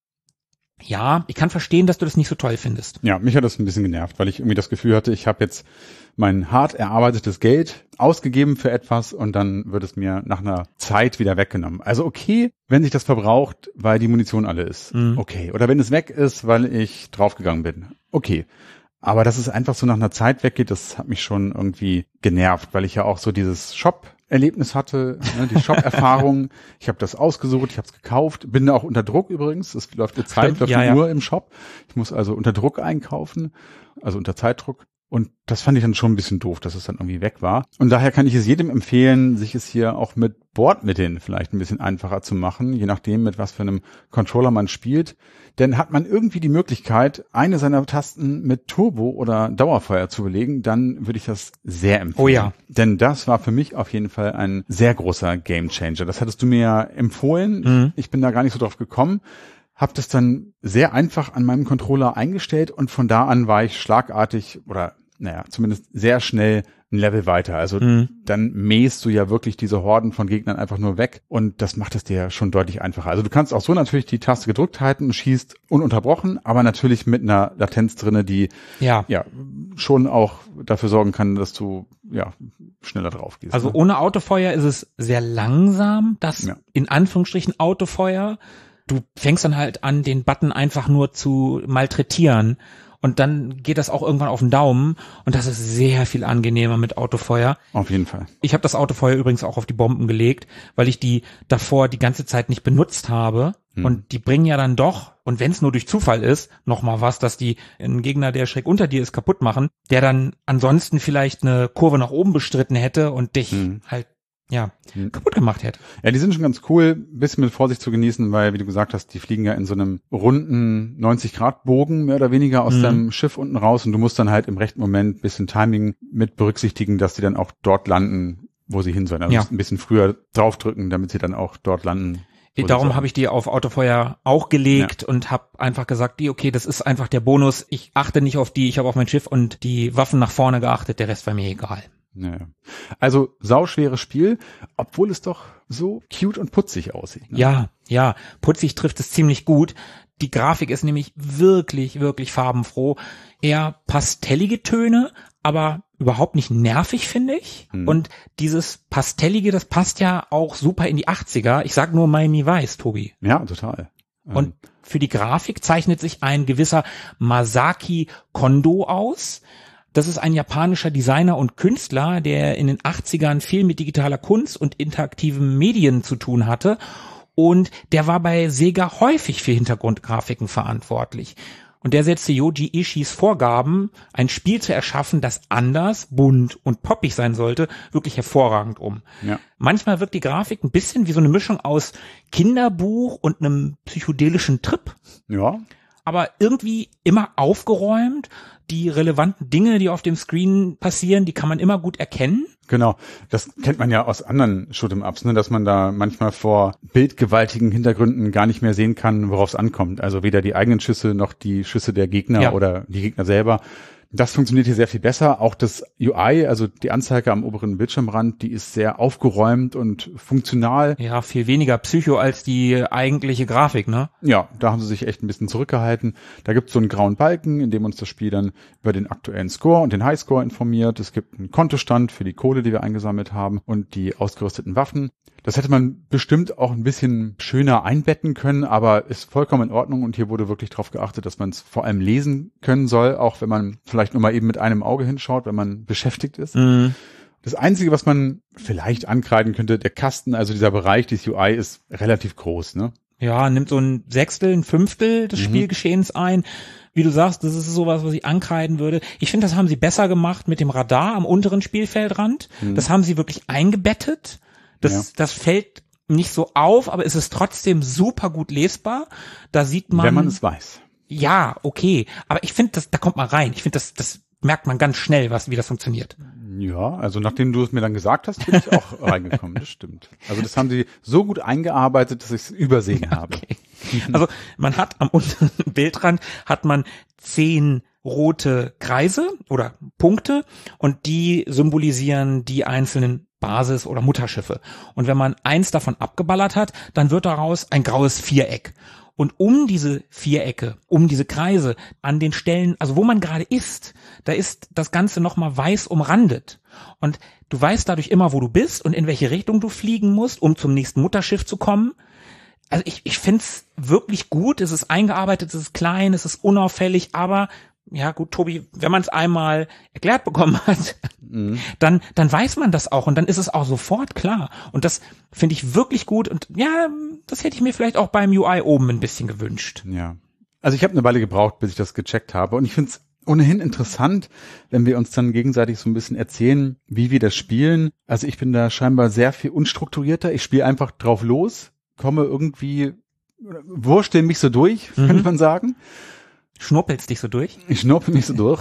ja, ich kann verstehen, dass du das nicht so toll findest. Ja, mich hat das ein bisschen genervt, weil ich irgendwie das Gefühl hatte, ich habe jetzt mein hart erarbeitetes Geld ausgegeben für etwas und dann wird es mir nach einer Zeit wieder weggenommen. Also okay, wenn sich das verbraucht, weil die Munition alle ist. Mhm. Okay. Oder wenn es weg ist, weil ich draufgegangen bin. Okay. Aber dass es einfach so nach einer Zeit weggeht, das hat mich schon irgendwie genervt, weil ich ja auch so dieses Shop-Erlebnis hatte, ne, die Shop-Erfahrung. Ich habe das ausgesucht, ich habe es gekauft, bin da auch unter Druck übrigens. Es läuft eine Zeit, Stimmt, läuft ja, nur ja. im Shop. Ich muss also unter Druck einkaufen, also unter Zeitdruck. Und das fand ich dann schon ein bisschen doof, dass es dann irgendwie weg war. Und daher kann ich es jedem empfehlen, sich es hier auch mit Bordmitteln vielleicht ein bisschen einfacher zu machen, je nachdem, mit was für einem Controller man spielt. Denn hat man irgendwie die Möglichkeit, eine seiner Tasten mit Turbo oder Dauerfeuer zu belegen, dann würde ich das sehr empfehlen. Oh ja. Denn das war für mich auf jeden Fall ein sehr großer Gamechanger. Das hattest du mir ja empfohlen. Mhm. Ich bin da gar nicht so drauf gekommen. Hab das dann sehr einfach an meinem Controller eingestellt und von da an war ich schlagartig oder naja, zumindest sehr schnell ein Level weiter. Also Mhm. dann mähst du ja wirklich diese Horden von Gegnern einfach nur weg und das macht es dir ja schon deutlich einfacher. Also du kannst auch so natürlich die Taste gedrückt halten und schießt ununterbrochen, aber natürlich mit einer Latenz drinne, die Ja. ja schon auch dafür sorgen kann, dass du ja schneller drauf gehst. Also ne? ohne Autofeuer ist es sehr langsam, das Ja. in Anführungsstrichen Autofeuer. Du fängst dann halt an, den Button einfach nur zu malträtieren und dann geht das auch irgendwann auf den Daumen und das ist sehr viel angenehmer mit Autofeuer. Auf jeden Fall. Ich habe das Autofeuer übrigens auch auf die Bomben gelegt, weil ich die davor die ganze Zeit nicht benutzt habe. Hm. Und die bringen ja dann doch, und wenn es nur durch Zufall ist, noch mal was, dass die einen Gegner, der schräg unter dir ist, kaputt machen, der dann ansonsten vielleicht eine Kurve nach oben bestritten hätte und dich Hm. halt ja Hm. kaputt gemacht hätte. Ja, die sind schon ganz cool, ein bisschen mit Vorsicht zu genießen, weil, wie du gesagt hast, die fliegen ja in so einem runden neunzig Grad Bogen mehr oder weniger aus Mhm. deinem Schiff unten raus und du musst dann halt im rechten Moment ein bisschen Timing mit berücksichtigen, dass die dann auch dort landen, wo sie hin sollen. Also Ja. du musst ein bisschen früher draufdrücken, damit sie dann auch dort landen. wo sie Darum sollen. habe ich die auf Autofeuer auch gelegt und habe einfach gesagt, die, okay, das ist einfach der Bonus. Ich achte nicht auf die, ich habe auf mein Schiff und die Waffen nach vorne geachtet, der Rest war mir egal. Ja. Also sauschweres Spiel, obwohl es doch so cute und putzig aussieht. Ne? Ja, ja, putzig trifft es ziemlich gut. Die Grafik ist nämlich wirklich, wirklich farbenfroh. Eher pastellige Töne, aber überhaupt nicht nervig, finde ich. Hm. Und dieses Pastellige, das passt ja auch super in die achtziger. Ich sag nur Miami Vice, Tobi. Ja, total. Und für die Grafik zeichnet sich ein gewisser Masaki Kondo aus. Das ist ein japanischer Designer und Künstler, der in den achtzigern viel mit digitaler Kunst und interaktiven Medien zu tun hatte. Und der war bei Sega häufig für Hintergrundgrafiken verantwortlich. Und der setzte Yoji Ishis Vorgaben, ein Spiel zu erschaffen, das anders, bunt und poppig sein sollte, wirklich hervorragend um. Ja. Manchmal wirkt die Grafik ein bisschen wie so eine Mischung aus Kinderbuch und einem psychedelischen Trip. Ja. Aber irgendwie immer aufgeräumt. Die relevanten Dinge, die auf dem Screen passieren, die kann man immer gut erkennen. Genau, das kennt man ja aus anderen Shoot'em-Ups, ne, dass man da manchmal vor bildgewaltigen Hintergründen gar nicht mehr sehen kann, worauf es ankommt. Also weder die eigenen Schüsse noch die Schüsse der Gegner Ja. oder die Gegner selber. Das funktioniert hier sehr viel besser. Auch das U I, also die Anzeige am oberen Bildschirmrand, die ist sehr aufgeräumt und funktional. Ja, viel weniger Psycho als die eigentliche Grafik, ne? Ja, da haben sie sich echt ein bisschen zurückgehalten. Da gibt es so einen grauen Balken, in dem uns das Spiel dann über den aktuellen Score und den Highscore informiert. Es gibt einen Kontostand für die Kohle, die wir eingesammelt haben und die ausgerüsteten Waffen. Das hätte man bestimmt auch ein bisschen schöner einbetten können, aber ist vollkommen in Ordnung und hier wurde wirklich darauf geachtet, dass man es vor allem lesen können soll, auch wenn man vielleicht nur mal eben mit einem Auge hinschaut, wenn man beschäftigt ist. Mhm. Das Einzige, was man vielleicht ankreiden könnte, der Kasten, also dieser Bereich, dieses U I ist relativ groß, ne? Ja, nimmt so ein Sechstel, ein Fünftel des Mhm. Spielgeschehens ein. Wie du sagst, das ist sowas, was ich ankreiden würde. Ich finde, das haben sie besser gemacht mit dem Radar am unteren Spielfeldrand. Mhm. Das haben sie wirklich eingebettet. Das, Ja. das fällt nicht so auf, aber es ist trotzdem super gut lesbar. Da sieht man. Wenn man es weiß. Ja, okay. Aber ich finde, das, da kommt man rein. Ich finde, das, das merkt man ganz schnell, was, wie das funktioniert. Ja, also nachdem du es mir dann gesagt hast, bin ich auch reingekommen, das stimmt. Also das haben sie so gut eingearbeitet, dass ich es übersehen habe. Okay. Also man hat am unteren Bildrand hat man zehn rote Kreise oder Punkte und die symbolisieren die einzelnen Basis- oder Mutterschiffe. Und wenn man eins davon abgeballert hat, dann wird daraus ein graues Viereck. Und um diese Vierecke, um diese Kreise, an den Stellen, also wo man gerade ist, da ist das Ganze nochmal weiß umrandet. Und du weißt dadurch immer, wo du bist und in welche Richtung du fliegen musst, um zum nächsten Mutterschiff zu kommen. Also ich, ich find's wirklich gut, es ist eingearbeitet, es ist klein, es ist unauffällig, aber ja gut, Tobi, wenn man es einmal erklärt bekommen hat, mhm. dann dann weiß man das auch und dann ist es auch sofort klar. Und das finde ich wirklich gut und ja, das hätte ich mir vielleicht auch beim U I oben ein bisschen gewünscht. Ja, also ich habe eine Weile gebraucht, bis ich das gecheckt habe und ich finde es ohnehin interessant, wenn wir uns dann gegenseitig so ein bisschen erzählen, wie wir das spielen. Also ich bin da scheinbar sehr viel unstrukturierter, ich spiele einfach drauf los, komme irgendwie, wurstel mich so durch, mhm. könnte man sagen. Schnuppelst dich so durch? Ich schnuppel mich so durch.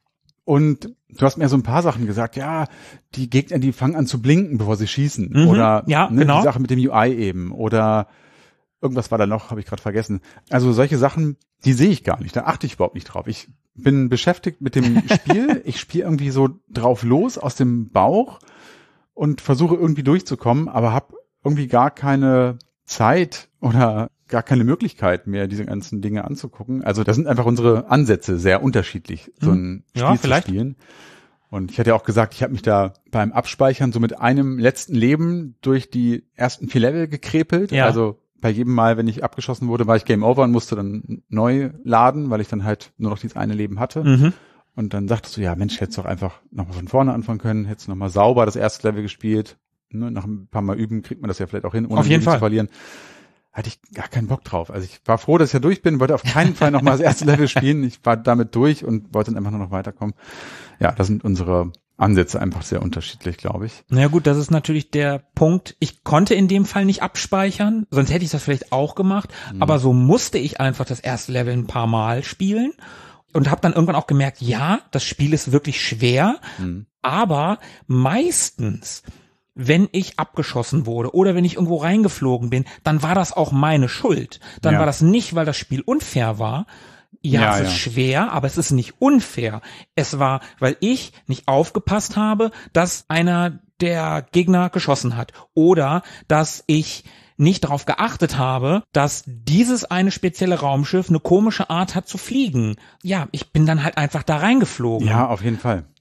Und du hast mir so ein paar Sachen gesagt. Ja, die Gegner, die fangen an zu blinken, bevor sie schießen. Mhm, oder ja, ne, genau. die Sache mit dem U I eben. Oder irgendwas war da noch, habe ich gerade vergessen. Also solche Sachen, die sehe ich gar nicht. Da achte ich überhaupt nicht drauf. Ich bin beschäftigt mit dem Spiel. Ich spiele irgendwie so drauf los aus dem Bauch und versuche irgendwie durchzukommen, aber habe irgendwie gar keine Zeit oder gar keine Möglichkeit mehr, diese ganzen Dinge anzugucken. Also da sind einfach unsere Ansätze sehr unterschiedlich, so ein Spiel ja, zu vielleicht. spielen. Und ich hatte ja auch gesagt, ich habe mich da beim Abspeichern so mit einem letzten Leben durch die ersten vier Level gekrepelt. Ja. Also bei jedem Mal, wenn ich abgeschossen wurde, war ich Game Over und musste dann neu laden, weil ich dann halt nur noch dieses eine Leben hatte. Mhm. Und dann sagtest du, ja Mensch, hättest du doch einfach nochmal von vorne anfangen können, hättest du nochmal sauber das erste Level gespielt. Ne, nach ein paar Mal üben kriegt man das ja vielleicht auch hin, ohne Auf jeden zu Fall. verlieren. Hatte ich gar keinen Bock drauf. Also ich war froh, dass ich ja durch bin, wollte auf keinen Fall nochmal das erste Level spielen. Ich war damit durch und wollte dann einfach nur noch weiterkommen. Ja, das sind unsere Ansätze einfach sehr unterschiedlich, glaube ich. Na gut, das ist natürlich der Punkt. Ich konnte in dem Fall nicht abspeichern, sonst hätte ich das vielleicht auch gemacht. Mhm. Aber so musste ich einfach das erste Level ein paar Mal spielen und habe dann irgendwann auch gemerkt, ja, das Spiel ist wirklich schwer, mhm. aber meistens, wenn ich abgeschossen wurde oder wenn ich irgendwo reingeflogen bin, dann war das auch meine Schuld. Dann ja. war das nicht, weil das Spiel unfair war. Ja, ja es ist ja. schwer, aber es ist nicht unfair. Es war, weil ich nicht aufgepasst habe, dass einer der Gegner geschossen hat oder dass ich nicht darauf geachtet habe, dass dieses eine spezielle Raumschiff eine komische Art hat zu fliegen. Ja, ich bin dann halt einfach da reingeflogen. Ja, auf jeden Fall.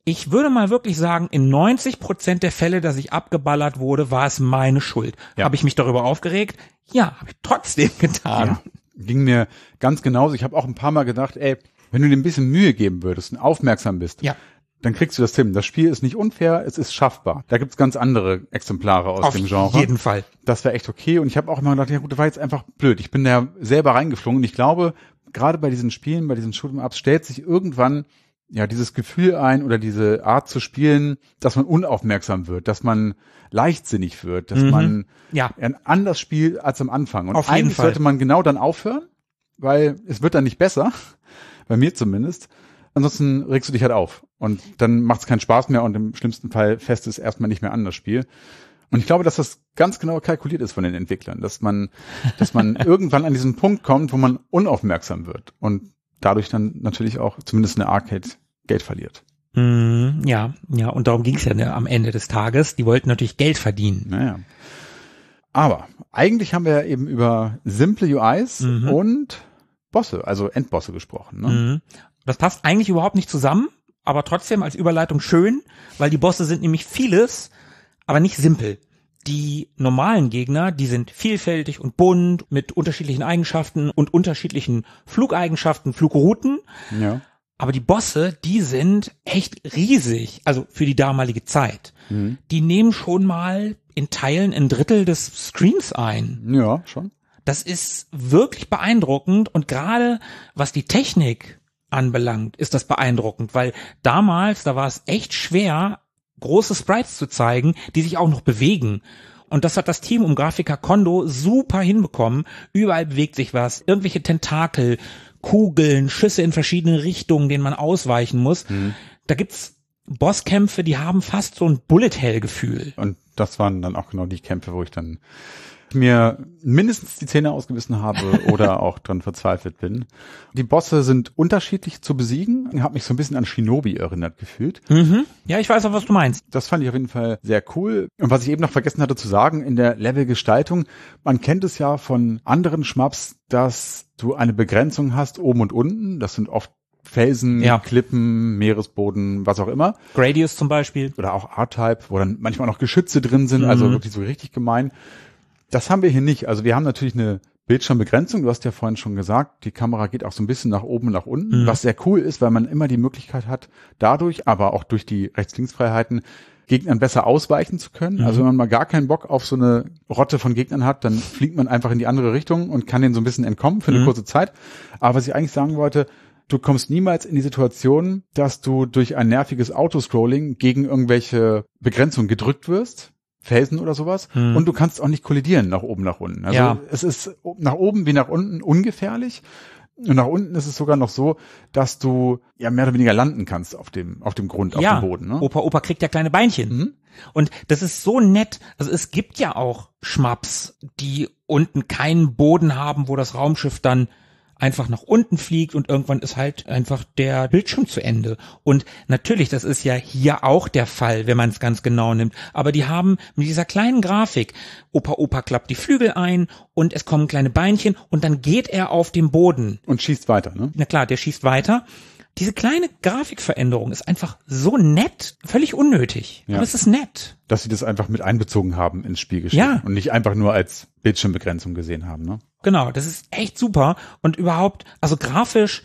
ich würde mal wirklich sagen, in neunzig Prozent der Fälle, dass ich abgeballert wurde, war es meine Schuld. Ja. Habe ich mich darüber aufgeregt? Ja, habe ich trotzdem getan. Ja, ging mir ganz genauso. Ich habe auch ein paar Mal gedacht, ey, wenn du dir ein bisschen Mühe geben würdest und aufmerksam bist, Ja. dann kriegst du das hin. Das Spiel ist nicht unfair, es ist schaffbar. Da gibt's ganz andere Exemplare aus Auf dem Genre. jeden Fall. Das wäre echt okay. Und ich habe auch immer gedacht, ja gut, das war jetzt einfach blöd. Ich bin da selber reingeflogen. Und ich glaube, gerade bei diesen Spielen, bei diesen Shoot'em-Ups stellt sich irgendwann ja dieses Gefühl ein oder diese Art zu spielen, dass man unaufmerksam wird, dass man leichtsinnig wird, dass Mhm. man Ja. anders spielt als am Anfang. Und Auf jeden eigentlich Fall. sollte man genau dann aufhören, weil es wird dann nicht besser, bei mir zumindest. Ansonsten regst du dich halt auf und dann macht es keinen Spaß mehr und im schlimmsten Fall fässt es erstmal nicht mehr an, das Spiel. Und ich glaube, dass das ganz genau kalkuliert ist von den Entwicklern, dass man, dass man irgendwann an diesen Punkt kommt, wo man unaufmerksam wird und dadurch dann natürlich auch zumindest eine Arcade Geld verliert. Mhm, ja, ja, und darum ging es ja ne, am Ende des Tages. Die wollten natürlich Geld verdienen. Naja. Aber eigentlich haben wir ja eben über simple U Is Mhm. und Bosse, also Endbosse gesprochen. Ne? Mhm. Das passt eigentlich überhaupt nicht zusammen, aber trotzdem als Überleitung schön, weil die Bosse sind nämlich vieles, aber nicht simpel. Die normalen Gegner, die sind vielfältig und bunt mit unterschiedlichen Eigenschaften und unterschiedlichen Flugeigenschaften, Flugrouten. Ja. Aber die Bosse, die sind echt riesig, also für die damalige Zeit. Mhm. Die nehmen schon mal in Teilen ein Drittel des Screens ein. Ja, schon. Das ist wirklich beeindruckend und gerade was die Technik anbelangt, ist das beeindruckend, weil damals, da war es echt schwer, große Sprites zu zeigen, die sich auch noch bewegen. Und das hat das Team um Grafiker Kondo super hinbekommen. Überall bewegt sich was, irgendwelche Tentakel, Kugeln, Schüsse in verschiedene Richtungen, denen man ausweichen muss. Mhm. Da gibt's Bosskämpfe, die haben fast so ein Bullet-Hell-Gefühl. Und das waren dann auch genau die Kämpfe, wo ich dann mir mindestens die Zähne ausgebissen habe oder auch dran verzweifelt bin. Die Bosse sind unterschiedlich zu besiegen. Ich habe mich so ein bisschen an Shinobi erinnert gefühlt. Mhm. Ja, ich weiß auch, was du meinst. Das fand ich auf jeden Fall sehr cool. Und was ich eben noch vergessen hatte zu sagen, in der Levelgestaltung, man kennt es ja von anderen Schmaps, dass du eine Begrenzung hast, oben und unten. Das sind oft Felsen, Ja. Klippen, Meeresboden, was auch immer. Gradius zum Beispiel. Oder auch R-Type, wo dann manchmal noch Geschütze drin sind, Mhm. also wirklich so richtig gemein. Das haben wir hier nicht. Also wir haben natürlich eine Bildschirmbegrenzung. Du hast ja vorhin schon gesagt, die Kamera geht auch so ein bisschen nach oben und nach unten, Mhm. was sehr cool ist, weil man immer die Möglichkeit hat, dadurch, aber auch durch die Rechts-Links-Freiheiten, Gegnern besser ausweichen zu können. Mhm. Also wenn man mal gar keinen Bock auf so eine Rotte von Gegnern hat, dann fliegt man einfach in die andere Richtung und kann denen so ein bisschen entkommen für eine Mhm. kurze Zeit. Aber was ich eigentlich sagen wollte, du kommst niemals in die Situation, dass du durch ein nerviges Autoscrolling gegen irgendwelche Begrenzungen gedrückt wirst, Felsen oder sowas, Hm. und du kannst auch nicht kollidieren nach oben, nach unten. Also Ja. es ist nach oben wie nach unten ungefährlich. Und nach unten ist es sogar noch so, dass du ja mehr oder weniger landen kannst auf dem auf dem Grund, ja, auf dem Boden. Ne? Opa, Opa kriegt ja kleine Beinchen. Mhm. Und das ist so nett. Also es gibt ja auch Schmaps, die unten keinen Boden haben, wo das Raumschiff dann einfach nach unten fliegt und irgendwann ist halt einfach der Bildschirm zu Ende. Und natürlich, das ist ja hier auch der Fall, wenn man es ganz genau nimmt. Aber die haben mit dieser kleinen Grafik, Opa Opa klappt die Flügel ein und es kommen kleine Beinchen und dann geht er auf den Boden. Und schießt weiter, ne? Na klar, der schießt weiter. Diese kleine Grafikveränderung ist einfach so nett, völlig unnötig. Ja. Aber es ist nett. Dass sie das einfach mit einbezogen haben ins Spielgeschehen Ja. und nicht einfach nur als Bildschirmbegrenzung gesehen haben, ne? Genau, das ist echt super. Und überhaupt, also grafisch,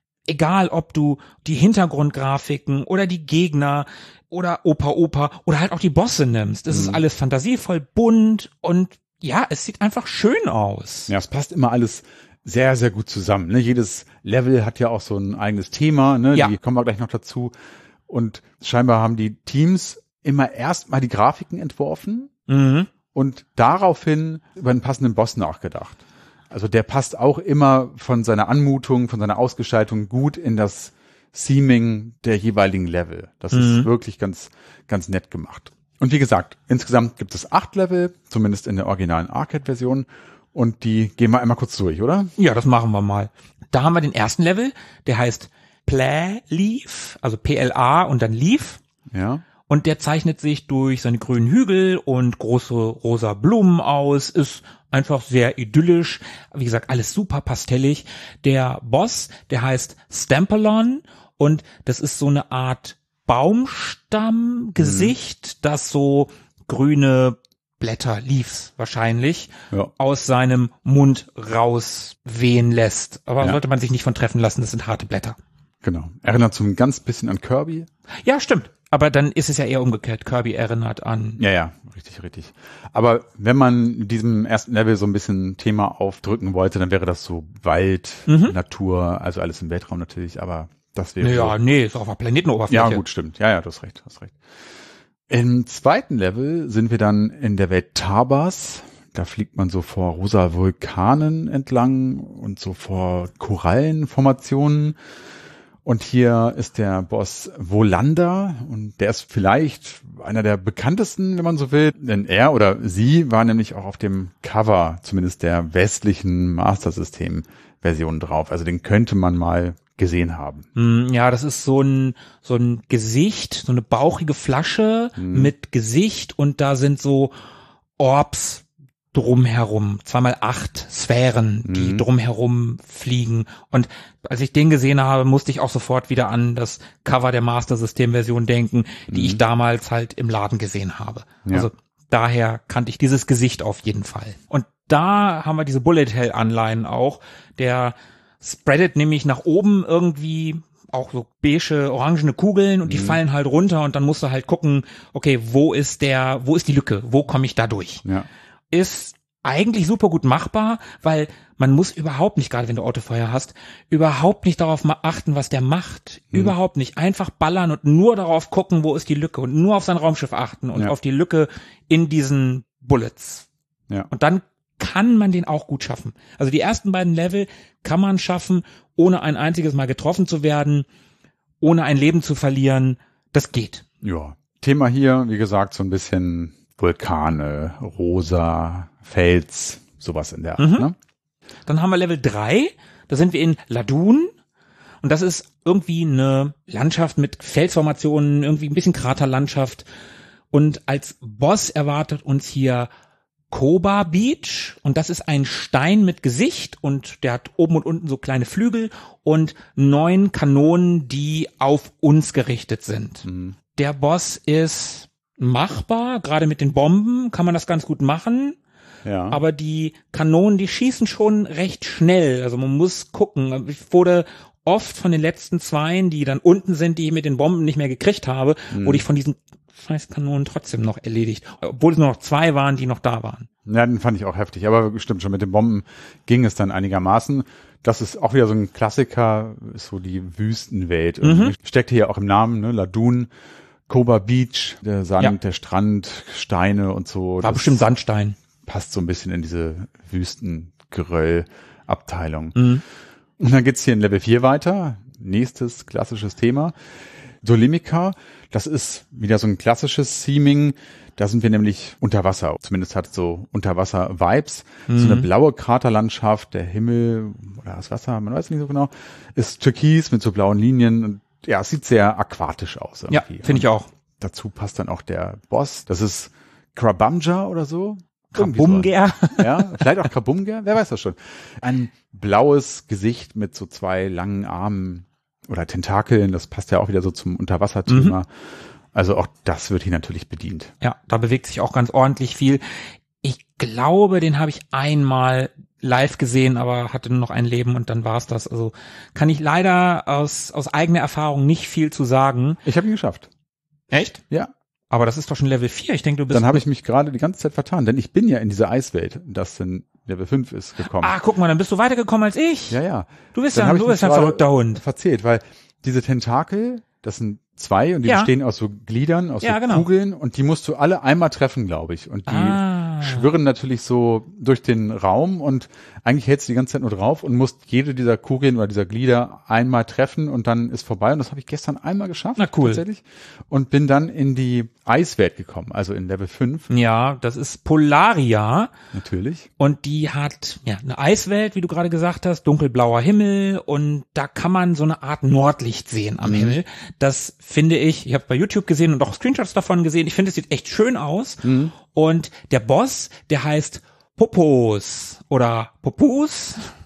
egal ob du die Hintergrundgrafiken oder die Gegner oder Opa Opa oder halt auch die Bosse nimmst, das Mhm. ist alles fantasievoll, bunt und ja, es sieht einfach schön aus. Ja, es passt immer alles sehr, sehr gut zusammen. Ne? Jedes Level hat ja auch so ein eigenes Thema, ne? Ja. Die kommen wir gleich noch dazu. Und scheinbar haben die Teams immer erst mal die Grafiken entworfen Mhm. und daraufhin über einen passenden Boss nachgedacht. Also der passt auch immer von seiner Anmutung, von seiner Ausgestaltung gut in das Theming der jeweiligen Level. Das Mhm. ist wirklich ganz, ganz nett gemacht. Und wie gesagt, insgesamt gibt es acht Level, zumindest in der originalen Arcade-Version. Und die gehen wir einmal kurz durch, oder? Ja, das machen wir mal. Da haben wir den ersten Level, der heißt Pla Leaf, also P L A und dann Leaf. Ja. Und der zeichnet sich durch seine grünen Hügel und große rosa Blumen aus, ist einfach sehr idyllisch. Wie gesagt, alles super pastellig. Der Boss, der heißt Stampalon und das ist so eine Art Baumstamm-Gesicht, mhm. das so grüne Blätter, Leaves wahrscheinlich, ja. aus seinem Mund rauswehen lässt. Aber ja. sollte man sich nicht von treffen lassen, das sind harte Blätter. Genau. Erinnert so ein ganz bisschen an Kirby. Ja, stimmt. Aber dann ist es ja eher umgekehrt. Kirby erinnert an... Ja, ja, richtig, richtig. Aber wenn man in diesem ersten Level so ein bisschen Thema aufdrücken wollte, dann wäre das so Wald, mhm. Natur, also alles im Weltraum natürlich, aber das wäre... Ja, so. nee, ist auf der Planetenoberfläche. Ja, gut, stimmt. Ja, ja, du hast recht, du hast recht. Im zweiten Level sind wir dann in der Welt Tabas. Da fliegt man so vor rosa Vulkanen entlang und so vor Korallenformationen. Und hier ist der Boss Volanda und der ist vielleicht einer der bekanntesten, wenn man so will, denn er oder sie war nämlich auch auf dem Cover, zumindest der westlichen Master System Version drauf. Also den könnte man mal gesehen haben. Ja, das ist so ein so ein Gesicht, so eine bauchige Flasche hm. mit Gesicht und da sind so Orbs drumherum, zweimal acht Sphären, die mhm. drumherum fliegen. Und als ich den gesehen habe, musste ich auch sofort wieder an das Cover der Master System Version denken, die mhm. ich damals halt im Laden gesehen habe. Ja. Also daher kannte ich dieses Gesicht auf jeden Fall. Und da haben wir diese Bullet Hell Anleihen auch. Der spreadet nämlich nach oben irgendwie auch so beige, orangene Kugeln und die mhm. fallen halt runter und dann musst du halt gucken, okay, wo ist der, wo ist die Lücke? Wo komme ich da durch? Ja. Ist eigentlich super gut machbar, weil man muss überhaupt nicht, gerade wenn du Autofeuer hast, überhaupt nicht darauf achten, was der macht. Mhm. Überhaupt nicht. Einfach ballern und nur darauf gucken, wo ist die Lücke und nur auf sein Raumschiff achten und ja. auf die Lücke in diesen Bullets. Ja. Und dann kann man den auch gut schaffen. Also die ersten beiden Level kann man schaffen, ohne ein einziges Mal getroffen zu werden, ohne ein Leben zu verlieren. Das geht. Ja. Thema hier, wie gesagt, so ein bisschen Vulkane, rosa, Fels, sowas in der Art. Mhm. Ne? Dann haben wir Level drei, da sind wir in Ladun und das ist irgendwie eine Landschaft mit Felsformationen, irgendwie ein bisschen Kraterlandschaft und als Boss erwartet uns hier Koba Beach und das ist ein Stein mit Gesicht und der hat oben und unten so kleine Flügel und neun Kanonen, die auf uns gerichtet sind. Mhm. Der Boss ist machbar, gerade mit den Bomben kann man das ganz gut machen, ja. aber die Kanonen, die schießen schon recht schnell, also man muss gucken. Ich wurde oft von den letzten Zweien, die dann unten sind, die ich mit den Bomben nicht mehr gekriegt habe, hm. wurde ich von diesen scheiß Kanonen trotzdem noch erledigt, obwohl es nur noch zwei waren, die noch da waren. Ja, den fand ich auch heftig, aber stimmt schon, mit den Bomben ging es dann einigermaßen. Das ist auch wieder so ein Klassiker, ist so die Wüstenwelt. Mhm. Steckt hier auch im Namen, ne, Ladun. Koba Beach, der Sand, ja. der Strand, Steine und so. War das bestimmt Sandstein. Passt so ein bisschen in diese Wüstengeröll-Abteilung. Mhm. Und dann geht's hier in Level vier weiter. Nächstes klassisches Thema. Solimica, das ist wieder so ein klassisches Theming. Da sind wir nämlich unter Wasser. Zumindest hat es so Unterwasser-Vibes. Mhm. So eine blaue Kraterlandschaft, der Himmel oder das Wasser, man weiß nicht so genau, ist türkis mit so blauen Linien und ja, es sieht sehr aquatisch aus. Irgendwie. Ja, finde ich auch. Dazu passt dann auch der Boss. Das ist Krabamja oder so. Krabumger. So. Ja, vielleicht auch Krabumger, wer weiß das schon. Ein blaues Gesicht mit so zwei langen Armen oder Tentakeln, das passt ja auch wieder so zum Unterwasserthema. Mhm. Also auch das wird hier natürlich bedient. Ja, da bewegt sich auch ganz ordentlich viel. Ich glaube, den habe ich einmal live gesehen, aber hatte nur noch ein Leben und dann war's das. Also kann ich leider aus aus eigener Erfahrung nicht viel zu sagen. Ich habe ihn geschafft. Echt? Ja. Aber das ist doch schon Level vier. Ich denke, du bist... Dann habe ich mich gerade die ganze Zeit vertan, denn ich bin ja in diese Eiswelt, das in Level fünf ist, gekommen. Ah, guck mal, dann bist du weitergekommen als ich. Ja, ja. Du bist ja, du bist ein verrückter Hund. Verzählt, weil diese Tentakel, das sind zwei und die ja. bestehen aus so Gliedern, aus ja, so genau. Kugeln und die musst du alle einmal treffen, glaube ich. Und die ah. schwirren natürlich so durch den Raum und eigentlich hältst du die ganze Zeit nur drauf und musst jede dieser Kugeln oder dieser Glieder einmal treffen und dann ist vorbei. Und das habe ich gestern einmal geschafft. Na cool. Tatsächlich. Und bin dann in die Eiswelt gekommen, also in Level fünf. Ja, das ist Polaria. Natürlich. Und die hat ja eine Eiswelt, wie du gerade gesagt hast, dunkelblauer Himmel und da kann man so eine Art Nordlicht sehen am mhm. Himmel. Das finde ich, ich habe bei YouTube gesehen und auch Screenshots davon gesehen, ich finde, es sieht echt schön aus. Mhm. Und der Boss, der heißt Popos oder Popus.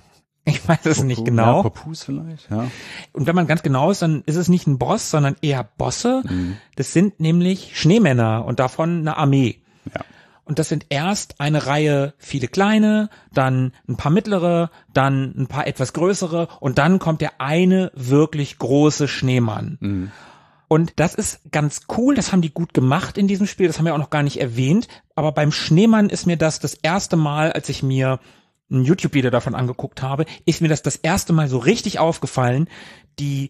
Ich weiß es nicht Popu- genau. Ja, Popus vielleicht, ja. Und wenn man ganz genau ist, dann ist es nicht ein Boss, sondern eher Bosse. Mhm. Das sind nämlich Schneemänner und davon eine Armee. Ja. Und das sind erst eine Reihe viele kleine, dann ein paar mittlere, dann ein paar etwas größere und dann kommt der eine wirklich große Schneemann. Mhm. Und das ist ganz cool, das haben die gut gemacht in diesem Spiel, das haben wir auch noch gar nicht erwähnt. Aber beim Schneemann ist mir das das erste Mal, als ich mir ein YouTube-Video davon angeguckt habe, ist mir das das erste Mal so richtig aufgefallen. Die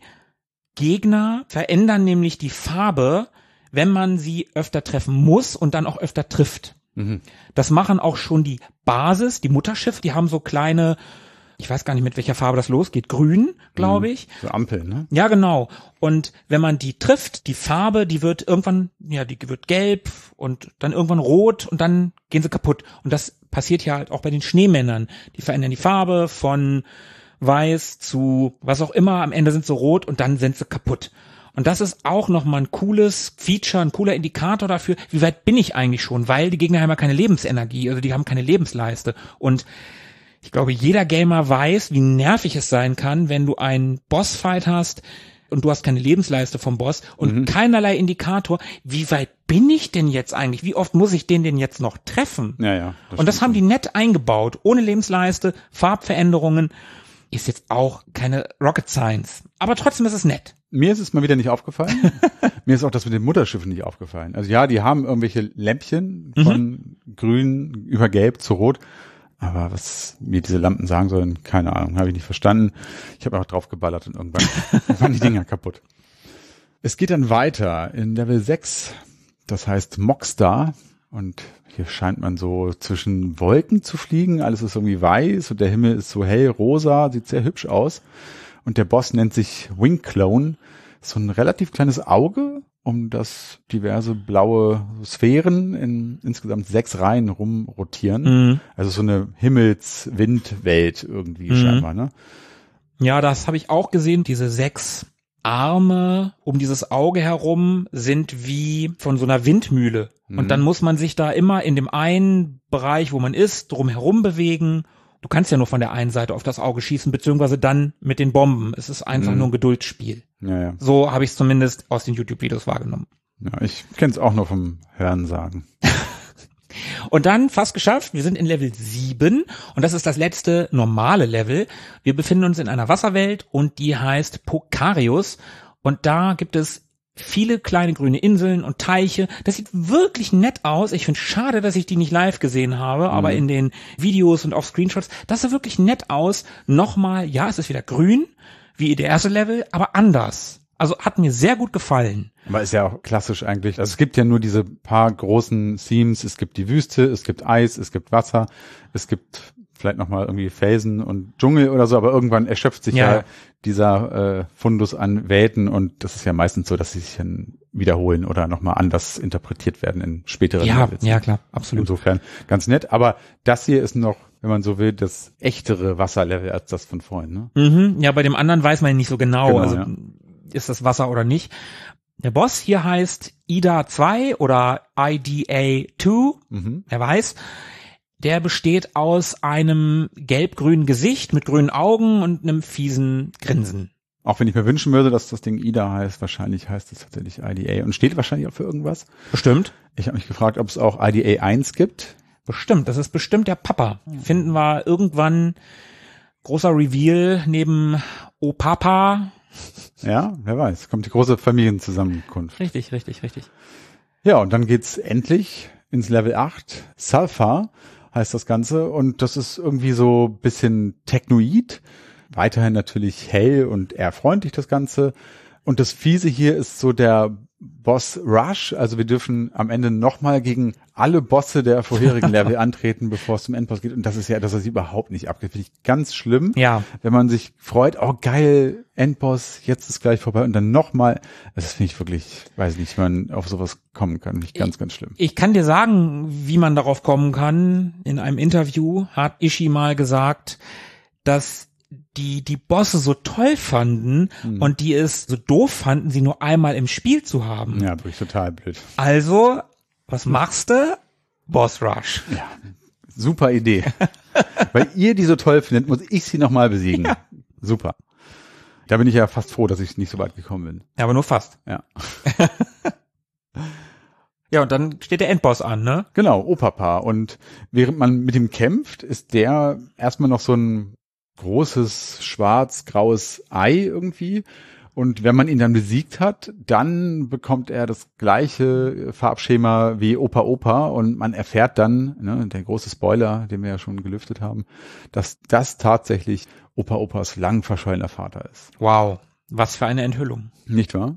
Gegner verändern nämlich die Farbe, wenn man sie öfter treffen muss und dann auch öfter trifft. Mhm. Das machen auch schon die Basis, die Mutterschiff, die haben so kleine, ich weiß gar nicht, mit welcher Farbe das losgeht, grün, glaube ich. So Ampeln, ne? Ja, genau. Und wenn man die trifft, die Farbe, die wird irgendwann, ja, die wird gelb und dann irgendwann rot und dann gehen sie kaputt. Und das passiert ja halt auch bei den Schneemännern. Die verändern die Farbe von weiß zu was auch immer. Am Ende sind sie rot und dann sind sie kaputt. Und das ist auch nochmal ein cooles Feature, ein cooler Indikator dafür, wie weit bin ich eigentlich schon, weil die Gegner haben ja keine Lebensenergie, also die haben keine Lebensleiste. Und ich glaube, jeder Gamer weiß, wie nervig es sein kann, wenn du einen Bossfight hast und du hast keine Lebensleiste vom Boss und mhm. keinerlei Indikator, wie weit bin ich denn jetzt eigentlich? Wie oft muss ich den denn jetzt noch treffen? Ja, ja. Das und das haben die nett eingebaut, ohne Lebensleiste, Farbveränderungen. Ist jetzt auch keine Rocket Science, aber trotzdem ist es nett. Mir ist es mal wieder nicht aufgefallen. Mir ist auch das mit den Mutterschiffen nicht aufgefallen. Also ja, die haben irgendwelche Lämpchen von mhm. grün über gelb zu rot. Aber was mir diese Lampen sagen sollen, keine Ahnung, habe ich nicht verstanden. Ich habe einfach drauf geballert und irgendwann waren die Dinger kaputt. Es geht dann weiter in Level sechs, das heißt Mockstar. Und hier scheint man so zwischen Wolken zu fliegen. Alles ist irgendwie weiß und der Himmel ist so hell rosa, sieht sehr hübsch aus. Und der Boss nennt sich Wing Clone. So ein relativ kleines Auge, um das diverse blaue Sphären in insgesamt sechs Reihen rumrotieren. Mhm. Also so eine Himmels-Windwelt irgendwie mhm. scheinbar, ne? Ja, das habe ich auch gesehen. Diese sechs Arme um dieses Auge herum sind wie von so einer Windmühle. Mhm. Und dann muss man sich da immer in dem einen Bereich, wo man ist, drum herum bewegen. Du kannst ja nur von der einen Seite auf das Auge schießen, beziehungsweise dann mit den Bomben. Es ist einfach mhm. nur ein Geduldsspiel. Ja, ja. So habe ich es zumindest aus den YouTube-Videos wahrgenommen. Ja, ich kenne es auch nur vom Hörensagen. Und dann fast geschafft. Wir sind in Level sieben und das ist das letzte normale Level. Wir befinden uns in einer Wasserwelt und die heißt Pokarius. Und da gibt es viele kleine grüne Inseln und Teiche. Das sieht wirklich nett aus. Ich finde es schade, dass ich die nicht live gesehen habe, aber mhm. in den Videos und auf Screenshots, das sah wirklich nett aus. Nochmal, ja, es ist wieder grün, wie der erste Level, aber anders. Also hat mir sehr gut gefallen. Aber ist ja auch klassisch eigentlich. Also es gibt ja nur diese paar großen Themes. Es gibt die Wüste, es gibt Eis, es gibt Wasser, es gibt vielleicht nochmal irgendwie Felsen und Dschungel oder so, aber irgendwann erschöpft sich ja, ja dieser äh, Fundus an Welten und das ist ja meistens so, dass sie sich dann wiederholen oder nochmal anders interpretiert werden in späteren ja, Levels. Ja, klar, absolut. Insofern ganz nett, aber das hier ist noch, wenn man so will, das echtere Wasserlevel als das von vorhin, ne? Mhm, ja, bei dem anderen weiß man ja nicht so genau, genau also ja. ist das Wasser oder nicht. Der Boss hier heißt I D A zwei oder I D A zwei, mhm. wer weiß. Der besteht aus einem gelb-grünen Gesicht mit grünen Augen und einem fiesen Grinsen. Auch wenn ich mir wünschen würde, dass das Ding I D A heißt, wahrscheinlich heißt es tatsächlich I D A und steht wahrscheinlich auch für irgendwas. Bestimmt. Ich habe mich gefragt, ob es auch I D A eins gibt. Bestimmt, das ist bestimmt der Papa. Finden wir irgendwann großer Reveal neben O Papa. Ja, wer weiß. Kommt die große Familienzusammenkunft. Richtig, richtig, richtig. Ja, und dann geht's endlich ins Level acht. Sulfur heißt das Ganze und das ist irgendwie so ein bisschen technoid. Weiterhin natürlich hell und eher freundlich das Ganze. Und das Fiese hier ist so der Boss Rush. Also wir dürfen am Ende nochmal gegen alle Bosse der vorherigen Level antreten, bevor es zum Endboss geht. Und das ist ja, dass er sich überhaupt nicht abgeht. Finde ich ganz schlimm. Ja. Wenn man sich freut, oh geil, Endboss, jetzt ist gleich vorbei. Und dann nochmal, das finde ich wirklich, weiß nicht, wie man auf sowas kommen kann. Finde ich ganz, ganz schlimm. Ich kann dir sagen, wie man darauf kommen kann. In einem Interview hat Ishii mal gesagt, dass die die Bosse so toll fanden hm. und die es so doof fanden, sie nur einmal im Spiel zu haben. Ja, wirklich total blöd. Also, was machst du? Boss Rush. Ja, super Idee. Weil ihr die so toll findet, muss ich sie nochmal besiegen. Ja. Super. Da bin ich ja fast froh, dass ich nicht so weit gekommen bin. Ja, aber nur fast. Ja. Ja, und dann steht der Endboss an, ne? Genau, Opapa. Und während man mit ihm kämpft, ist der erstmal noch so ein großes, schwarz-graues Ei irgendwie. Und wenn man ihn dann besiegt hat, dann bekommt er das gleiche Farbschema wie Opa Opa und man erfährt dann, ne, der große Spoiler, den wir ja schon gelüftet haben, dass das tatsächlich Opa Opas lang verschollener Vater ist. Wow, was für eine Enthüllung. Nicht wahr?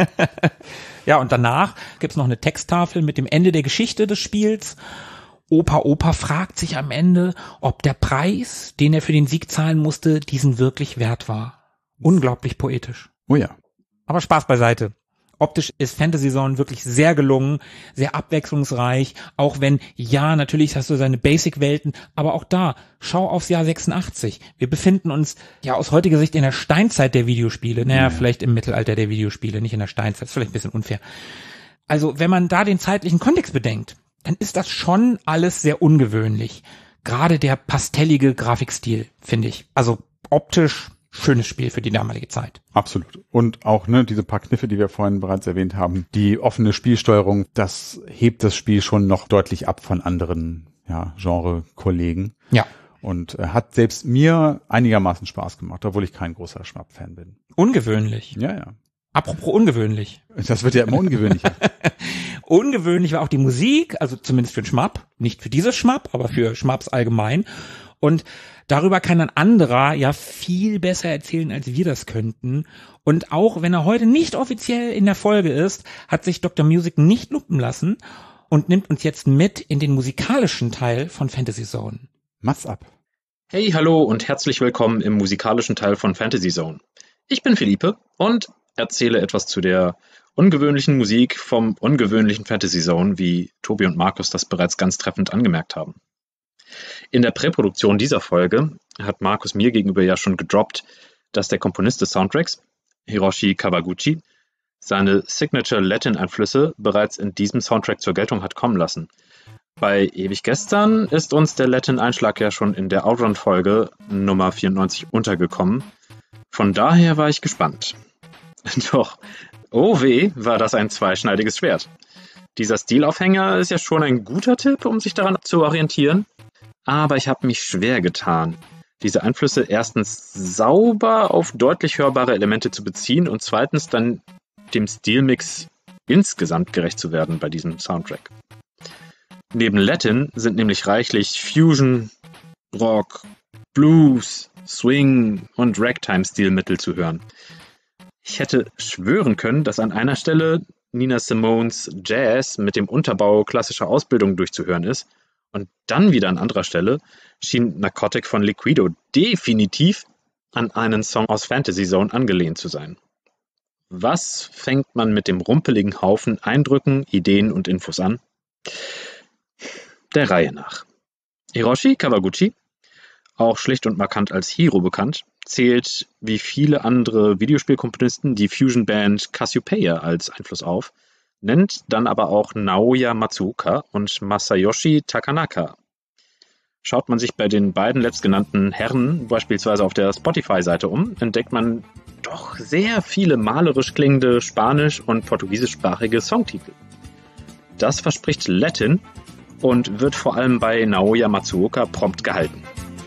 Ja, und danach gibt's noch eine Texttafel mit dem Ende der Geschichte des Spiels. Opa Opa fragt sich am Ende, ob der Preis, den er für den Sieg zahlen musste, diesen wirklich wert war. Unglaublich poetisch. Oh ja. Aber Spaß beiseite. Optisch ist Fantasy Zone wirklich sehr gelungen, sehr abwechslungsreich, auch wenn, ja, natürlich hast du seine Basic-Welten, aber auch da, schau aufs Jahr sechsundachtzig. Wir befinden uns ja aus heutiger Sicht in der Steinzeit der Videospiele, naja, ja. vielleicht im Mittelalter der Videospiele, nicht in der Steinzeit, ist vielleicht ein bisschen unfair. Also, wenn man da den zeitlichen Kontext bedenkt, dann ist das schon alles sehr ungewöhnlich. Gerade der pastellige Grafikstil, finde ich. Also, optisch schönes Spiel für die damalige Zeit. Absolut. Und auch ne, diese paar Kniffe, die wir vorhin bereits erwähnt haben, die offene Spielsteuerung, das hebt das Spiel schon noch deutlich ab von anderen ja, Genre-Kollegen. Ja. Und äh, hat selbst mir einigermaßen Spaß gemacht, obwohl ich kein großer Schmapp-Fan bin. Ungewöhnlich. Ja, ja. Apropos ungewöhnlich. Das wird ja immer ungewöhnlicher. Ungewöhnlich war auch die Musik, also zumindest für den Schmapp. Nicht für dieses Schmapp, aber für Schmapps allgemein. Und darüber kann ein anderer ja viel besser erzählen, als wir das könnten. Und auch wenn er heute nicht offiziell in der Folge ist, hat sich Doktor Music nicht lumpen lassen und nimmt uns jetzt mit in den musikalischen Teil von Fantasy Zone. Mach's ab. Hey, hallo und herzlich willkommen im musikalischen Teil von Fantasy Zone. Ich bin Philippe und erzähle etwas zu der ungewöhnlichen Musik vom ungewöhnlichen Fantasy Zone, wie Tobi und Markus das bereits ganz treffend angemerkt haben. In der Präproduktion dieser Folge hat Markus mir gegenüber ja schon gedroppt, dass der Komponist des Soundtracks, Hiroshi Kawaguchi, seine Signature-Latin-Einflüsse bereits in diesem Soundtrack zur Geltung hat kommen lassen. Bei Ewig Gestern ist uns der Latin-Einschlag ja schon in der Outrun-Folge Nummer vierundneunzig untergekommen. Von daher war ich gespannt. Doch, oh weh, war das ein zweischneidiges Schwert. Dieser Stilaufhänger ist ja schon ein guter Tipp, um sich daran zu orientieren. Aber ich habe mich schwer getan, diese Einflüsse erstens sauber auf deutlich hörbare Elemente zu beziehen und zweitens dann dem Stilmix insgesamt gerecht zu werden bei diesem Soundtrack. Neben Latin sind nämlich reichlich Fusion, Rock, Blues, Swing und Ragtime-Stilmittel zu hören. Ich hätte schwören können, dass an einer Stelle Nina Simones Jazz mit dem Unterbau klassischer Ausbildung durchzuhören ist. Und dann wieder an anderer Stelle schien Narcotic von Liquido definitiv an einen Song aus Fantasy Zone angelehnt zu sein. Was fängt man mit dem rumpeligen Haufen Eindrücken, Ideen und Infos an? Der Reihe nach. Hiroshi Kawaguchi, auch schlicht und markant als Hiro bekannt, zählt wie viele andere Videospielkomponisten die Fusion-Band Cassiopeia als Einfluss auf, nennt dann aber auch Naoya Matsuoka und Masayoshi Takanaka. Schaut man sich bei den beiden letztgenannten Herren beispielsweise auf der Spotify-Seite um, entdeckt man doch sehr viele malerisch klingende spanisch- und portugiesischsprachige Songtitel. Das verspricht Latin und wird vor allem bei Naoya Matsuoka prompt gehalten.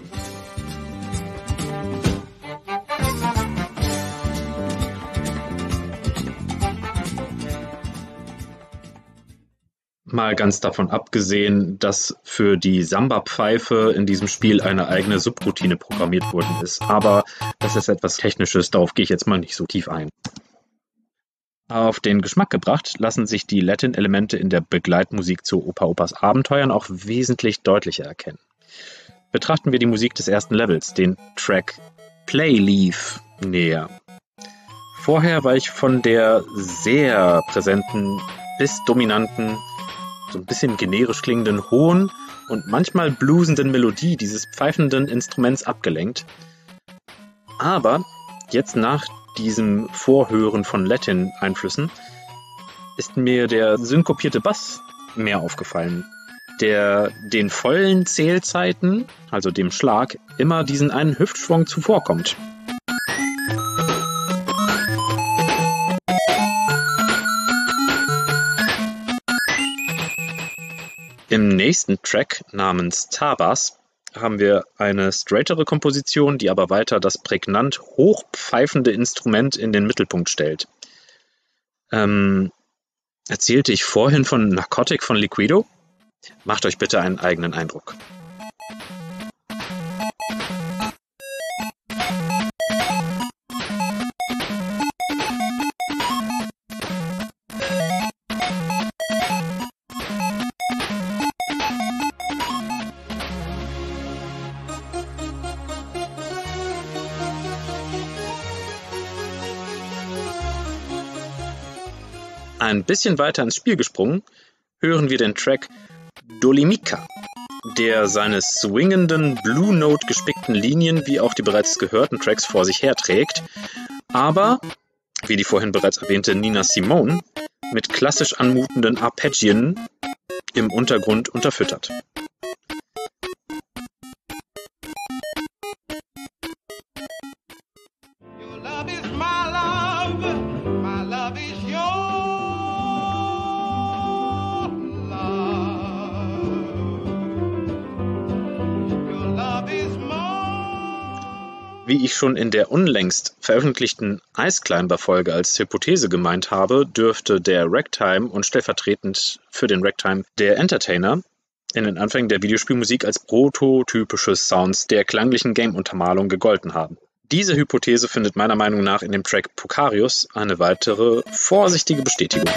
Mal ganz davon abgesehen, dass für die Samba-Pfeife in diesem Spiel eine eigene Subroutine programmiert worden ist. Aber das ist etwas Technisches, darauf gehe ich jetzt mal nicht so tief ein. Auf den Geschmack gebracht lassen sich die Latin-Elemente in der Begleitmusik zu Opa Opas Abenteuern auch wesentlich deutlicher erkennen. Betrachten wir die Musik des ersten Levels, den Track Playleaf, näher. Vorher war ich von der sehr präsenten bis dominanten, so ein bisschen generisch klingenden, hohen und manchmal bluesenden Melodie dieses pfeifenden Instruments abgelenkt. Aber jetzt nach diesem Vorhören von Latin-Einflüssen ist mir der synkopierte Bass mehr aufgefallen, der den vollen Zählzeiten, also dem Schlag, immer diesen einen Hüftschwung zuvorkommt. Im nächsten Track namens Tabas haben wir eine straightere Komposition, die aber weiter das prägnant hochpfeifende Instrument in den Mittelpunkt stellt. Ähm, erzählte ich vorhin von Narcotic von Liquido? Macht euch bitte einen eigenen Eindruck. Ein bisschen weiter ins Spiel gesprungen, hören wir den Track Dolimica, der seine swingenden Blue Note gespickten Linien wie auch die bereits gehörten Tracks vor sich herträgt, aber, wie die vorhin bereits erwähnte Nina Simone, mit klassisch anmutenden Arpeggien im Untergrund unterfüttert. Your love is my love, my love is your love. Your love is mine. Wie ich schon in der unlängst veröffentlichten Ice Climber Folge als Hypothese gemeint habe, dürfte der Ragtime und stellvertretend für den Ragtime der Entertainer in den Anfängen der Videospielmusik als prototypische Sounds der klanglichen Game-Untermalung gegolten haben. Diese Hypothese findet meiner Meinung nach in dem Track Pocarius eine weitere vorsichtige Bestätigung.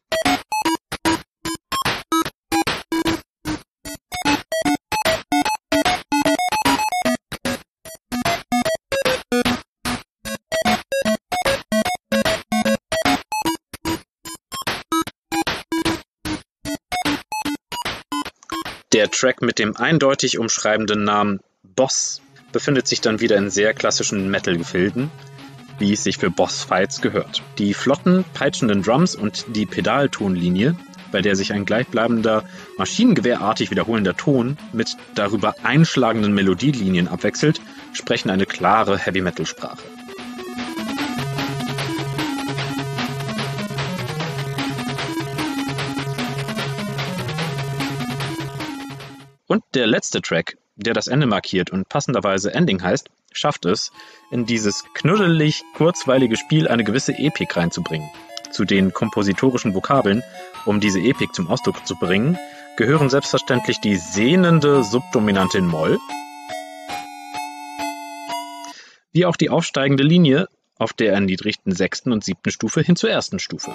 Der Track mit dem eindeutig umschreibenden Namen Boss befindet sich dann wieder in sehr klassischen Metal-Gefilden, wie es sich für Boss-Fights gehört. Die flotten, peitschenden Drums und die Pedaltonlinie, bei der sich ein gleichbleibender, maschinengewehrartig wiederholender Ton mit darüber einschlagenden Melodielinien abwechselt, sprechen eine klare Heavy-Metal-Sprache. Und der letzte Track, der das Ende markiert und passenderweise Ending heißt, schafft es, in dieses knuddelig kurzweilige Spiel eine gewisse Epik reinzubringen. Zu den kompositorischen Vokabeln, um diese Epik zum Ausdruck zu bringen, gehören selbstverständlich die sehnende Subdominante in Moll, wie auch die aufsteigende Linie auf der erniedrigten sechsten und siebten Stufe hin zur ersten Stufe.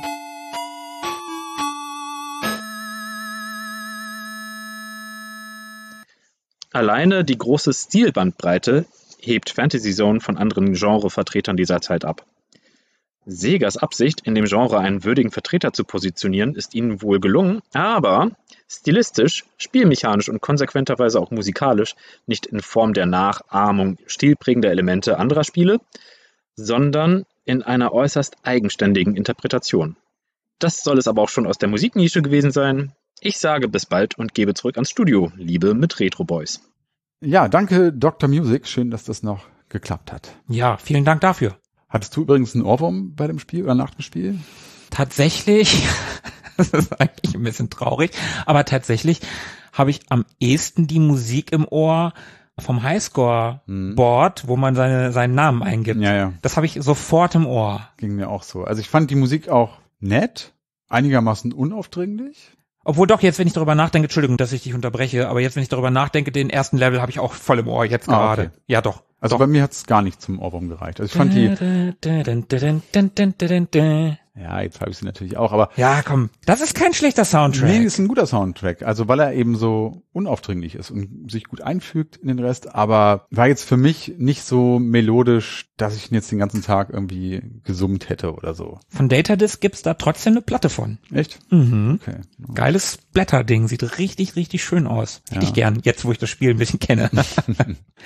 Alleine die große Stilbandbreite hebt Fantasy Zone von anderen Genrevertretern dieser Zeit ab. Segas Absicht, in dem Genre einen würdigen Vertreter zu positionieren, ist ihnen wohl gelungen, aber stilistisch, spielmechanisch und konsequenterweise auch musikalisch nicht in Form der Nachahmung stilprägender Elemente anderer Spiele, sondern in einer äußerst eigenständigen Interpretation. Das soll es aber auch schon aus der Musiknische gewesen sein. Ich sage bis bald und gebe zurück ans Studio, Liebe mit Retro Boys. Ja, danke Doktor Music. Schön, dass das noch geklappt hat. Ja, vielen Dank dafür. Hattest du übrigens einen Ohrwurm bei dem Spiel oder nach dem Spiel? Tatsächlich, das ist eigentlich ein bisschen traurig, aber tatsächlich habe ich am ehesten die Musik im Ohr vom Highscore-Board, hm. wo man seine, seinen Namen eingibt. Ja, ja. Das habe ich sofort im Ohr. Ging mir auch so. Also ich fand die Musik auch nett, einigermaßen unaufdringlich. Obwohl doch, jetzt wenn ich darüber nachdenke, Entschuldigung, dass ich dich unterbreche, aber jetzt wenn ich darüber nachdenke, den ersten Level habe ich auch voll im Ohr, jetzt gerade. Ah, okay. Ja, doch. Also doch. Bei mir hat es gar nicht zum Ohrwurm gereicht. Also ich fand die... Ja, jetzt habe ich sie natürlich auch, aber... Ja, komm, das ist kein schlechter Soundtrack. Nee, ist ein guter Soundtrack. Also weil er eben so unaufdringlich ist und sich gut einfügt in den Rest, aber war jetzt für mich nicht so melodisch, dass ich ihn jetzt den ganzen Tag irgendwie gesummt hätte oder so. Von Datadisk gibt's da trotzdem eine Platte von. Echt? Mhm. Okay. Geiles Splatter-Ding, sieht richtig, richtig schön aus. Hätte ja. ich gern, jetzt wo ich das Spiel ein bisschen kenne.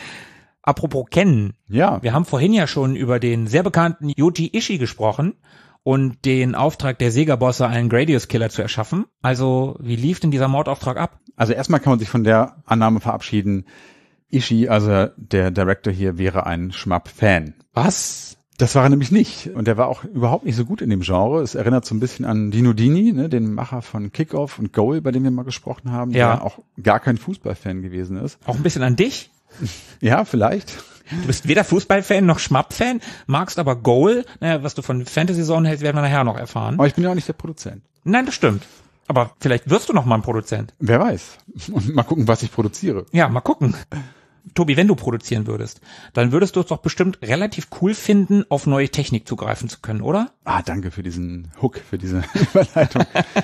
Apropos kennen. Ja. Wir haben vorhin ja schon über den sehr bekannten Yoji Ishii gesprochen. und den Auftrag der Sega-Bosse, einen Gradius-Killer zu erschaffen. Also, wie lief denn dieser Mordauftrag ab? Also erstmal kann man sich von der Annahme verabschieden, Ishii, also der Director hier, wäre ein Schmapp-Fan. Was? Das war er nämlich nicht. Und er war auch überhaupt nicht so gut in dem Genre. Es erinnert so ein bisschen an Dino Dini, ne, den Macher von Kickoff und Goal, bei dem wir mal gesprochen haben, ja. der auch gar kein Fußballfan gewesen ist. Auch ein bisschen an dich? Ja, vielleicht. Du bist weder Fußballfan noch Schmapp-Fan, magst aber Goal. Naja, was du von Fantasy Zone hältst, werden wir nachher noch erfahren. Aber ich bin ja auch nicht der Produzent. Nein, das stimmt. Aber vielleicht wirst du noch mal ein Produzent. Wer weiß. Und mal gucken, was ich produziere. Ja, mal gucken. Tobi, wenn du produzieren würdest, dann würdest du es doch bestimmt relativ cool finden, auf neue Technik zugreifen zu können, oder? Ah, danke für diesen Hook, für diese Überleitung.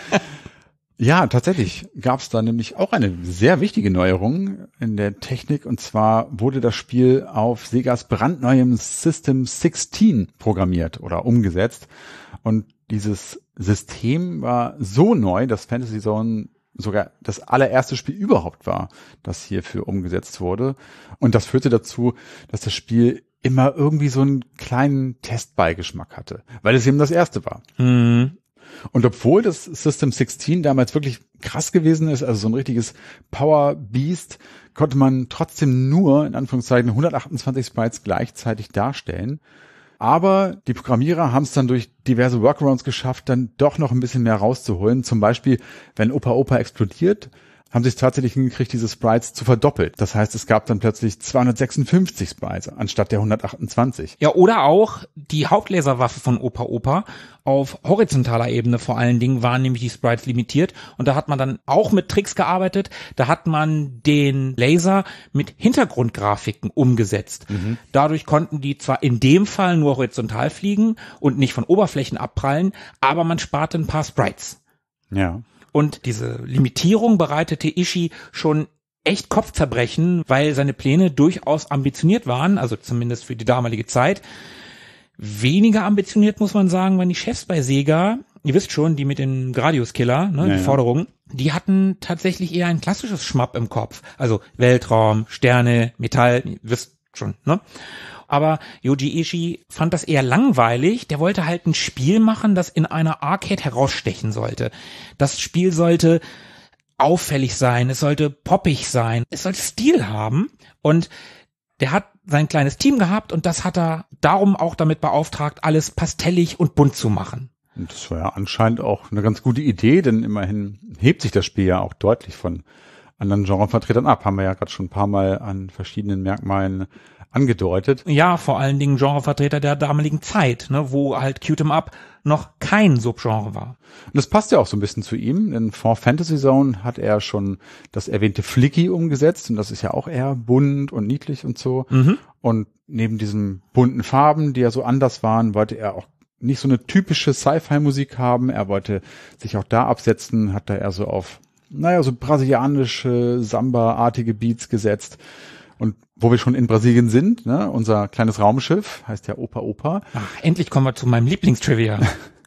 Ja, tatsächlich gab es da nämlich auch eine sehr wichtige Neuerung in der Technik, und zwar wurde das Spiel auf Segas brandneuem System sechzehn programmiert oder umgesetzt, und dieses System war so neu, dass Fantasy Zone sogar das allererste Spiel überhaupt war, das hierfür umgesetzt wurde, und das führte dazu, dass das Spiel immer irgendwie so einen kleinen Testbeigeschmack hatte, weil es eben das erste war. Mhm. Und obwohl das System sechzehn damals wirklich krass gewesen ist, also so ein richtiges Power Beast, konnte man trotzdem nur, in Anführungszeichen, hundertachtundzwanzig Sprites gleichzeitig darstellen. Aber die Programmierer haben es dann durch diverse Workarounds geschafft, dann doch noch ein bisschen mehr rauszuholen. Zum Beispiel, wenn Opa Opa explodiert, haben sie es tatsächlich hingekriegt, diese Sprites zu verdoppelt. Das heißt, es gab dann plötzlich zweihundertsechsundfünfzig Sprites anstatt der hundertachtundzwanzig. Ja, oder auch die Hauptlaserwaffe von Opa Opa auf horizontaler Ebene vor allen Dingen waren nämlich die Sprites limitiert, und da hat man dann auch mit Tricks gearbeitet. Da hat man den Laser mit Hintergrundgrafiken umgesetzt. Mhm. Dadurch konnten die zwar in dem Fall nur horizontal fliegen und nicht von Oberflächen abprallen, aber man sparte ein paar Sprites. Ja. Und diese Limitierung bereitete Ishii schon echt Kopfzerbrechen, weil seine Pläne durchaus ambitioniert waren, also zumindest für die damalige Zeit. Weniger ambitioniert, muss man sagen, waren die Chefs bei Sega. Ihr wisst schon, die mit den Gradius-Killer, ne, ja, die Forderungen. Die hatten tatsächlich eher ein klassisches Schmapp im Kopf. Also Weltraum, Sterne, Metall, ihr wisst schon, ne? Aber Yoji Ishii fand das eher langweilig. Der wollte halt ein Spiel machen, das in einer Arcade herausstechen sollte. Das Spiel sollte auffällig sein, es sollte poppig sein, es sollte Stil haben. Und der hat sein kleines Team gehabt, und das hat er darum auch damit beauftragt, alles pastellig und bunt zu machen. Und das war ja anscheinend auch eine ganz gute Idee, denn immerhin hebt sich das Spiel ja auch deutlich von anderen Genrevertretern ab. Haben wir ja gerade schon ein paar Mal an verschiedenen Merkmalen angedeutet. Ja, vor allen Dingen Genrevertreter der damaligen Zeit, ne, wo halt Q-Tem Up noch kein Subgenre war. Und das passt ja auch so ein bisschen zu ihm, denn vor Fantasy Zone hat er schon das erwähnte Flicky umgesetzt, und das ist ja auch eher bunt und niedlich und so. Mhm. Und neben diesen bunten Farben, die ja so anders waren, wollte er auch nicht so eine typische Sci-Fi-Musik haben. Er wollte sich auch da absetzen, hat da eher so auf, naja, so brasilianische, Samba-artige Beats gesetzt. Und wo wir schon in Brasilien sind, ne, unser kleines Raumschiff heißt ja Opa Opa. Ach, endlich kommen wir zu meinem Lieblingstrivia.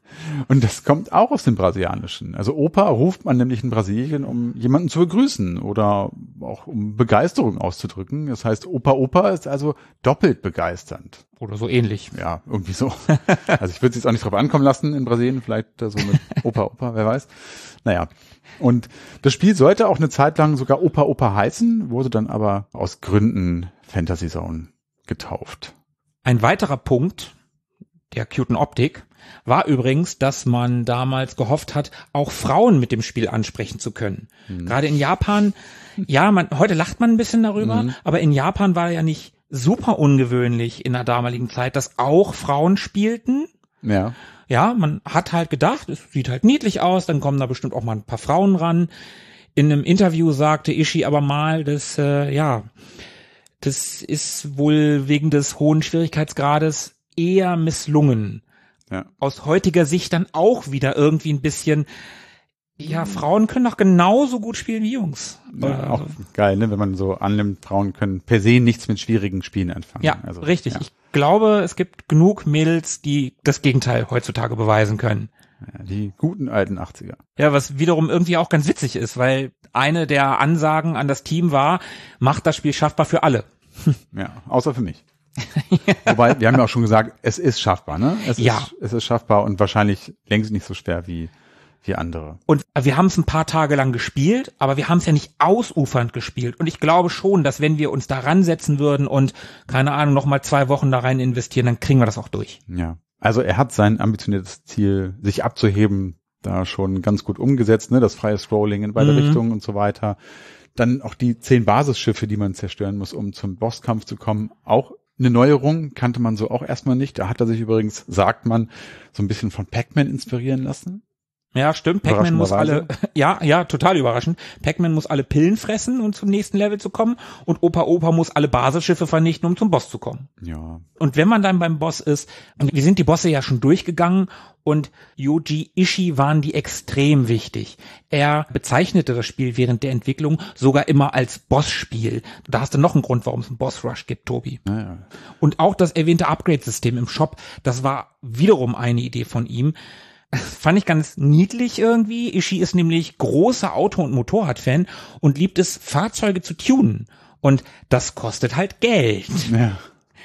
Und das kommt auch aus dem Brasilianischen. Also Opa ruft man nämlich in Brasilien, um jemanden zu begrüßen oder auch um Begeisterung auszudrücken. Das heißt, Opa Opa ist also doppelt begeisternd. Oder so ähnlich. Ja, irgendwie so. Also ich würde es jetzt auch nicht drauf ankommen lassen in Brasilien, vielleicht so mit Opa Opa, wer weiß. Naja. Und das Spiel sollte auch eine Zeit lang sogar Opa Opa heißen, wurde dann aber aus Gründen Fantasy Zone getauft. Ein weiterer Punkt der cuten Optik war übrigens, dass man damals gehofft hat, auch Frauen mit dem Spiel ansprechen zu können. Mhm. Gerade in Japan, ja, man, heute lacht man ein bisschen darüber, mhm. aber in Japan war ja nicht super ungewöhnlich in der damaligen Zeit, dass auch Frauen spielten. Ja. Ja, man hat halt gedacht, es sieht halt niedlich aus, dann kommen da bestimmt auch mal ein paar Frauen ran. In einem Interview sagte Ishii aber mal, dass, äh, ja, das ist wohl wegen des hohen Schwierigkeitsgrades eher misslungen. Ja. Aus heutiger Sicht dann auch wieder irgendwie ein bisschen, ja, Frauen können doch genauso gut spielen wie Jungs. Ja, äh, auch geil, ne, wenn man so annimmt, Frauen können per se nichts mit schwierigen Spielen anfangen. Ja, also, richtig. Ja. Ich glaube, es gibt genug Mädels, die das Gegenteil heutzutage beweisen können. Ja, die guten alten achtziger. Ja, was wiederum irgendwie auch ganz witzig ist, weil eine der Ansagen an das Team war, macht das Spiel schaffbar für alle. Ja, außer für mich. Wobei, wir haben ja auch schon gesagt, es ist schaffbar, ne? Es Ja. ist, es ist schaffbar und wahrscheinlich längst nicht so schwer wie, wie andere. Und wir haben es ein paar Tage lang gespielt, aber wir haben es ja nicht ausufernd gespielt. Und ich glaube schon, dass wenn wir uns da ransetzen würden und, keine Ahnung, nochmal zwei Wochen da rein investieren, dann kriegen wir das auch durch. Ja. Also er hat sein ambitioniertes Ziel, sich abzuheben, da schon ganz gut umgesetzt, ne? Das freie Scrolling in beide Mhm. Richtungen und so weiter. Dann auch die zehn Basisschiffe, die man zerstören muss, um zum Bosskampf zu kommen. Auch eine Neuerung, kannte man so auch erstmal nicht. Da hat er sich übrigens, sagt man, so ein bisschen von Pac-Man inspirieren lassen. Ja, stimmt. Pac-Man muss alle, Überraschenderweise. ja, ja, total überraschend. Pac-Man muss alle Pillen fressen, um zum nächsten Level zu kommen. Und Opa Opa muss alle Basisschiffe vernichten, um zum Boss zu kommen. Ja. Und wenn man dann beim Boss ist, und wir sind die Bosse ja schon durchgegangen und Yoji Ishii waren die extrem wichtig. Er bezeichnete das Spiel während der Entwicklung sogar immer als Bossspiel. Da hast du noch einen Grund, warum es einen Boss-Rush gibt, Tobi. Naja. Und auch das erwähnte Upgrade-System im Shop, das war wiederum eine Idee von ihm. Fand ich ganz niedlich irgendwie. Ishii ist nämlich großer Auto- und Motorrad-Fan und liebt es, Fahrzeuge zu tunen. Und das kostet halt Geld. Ja.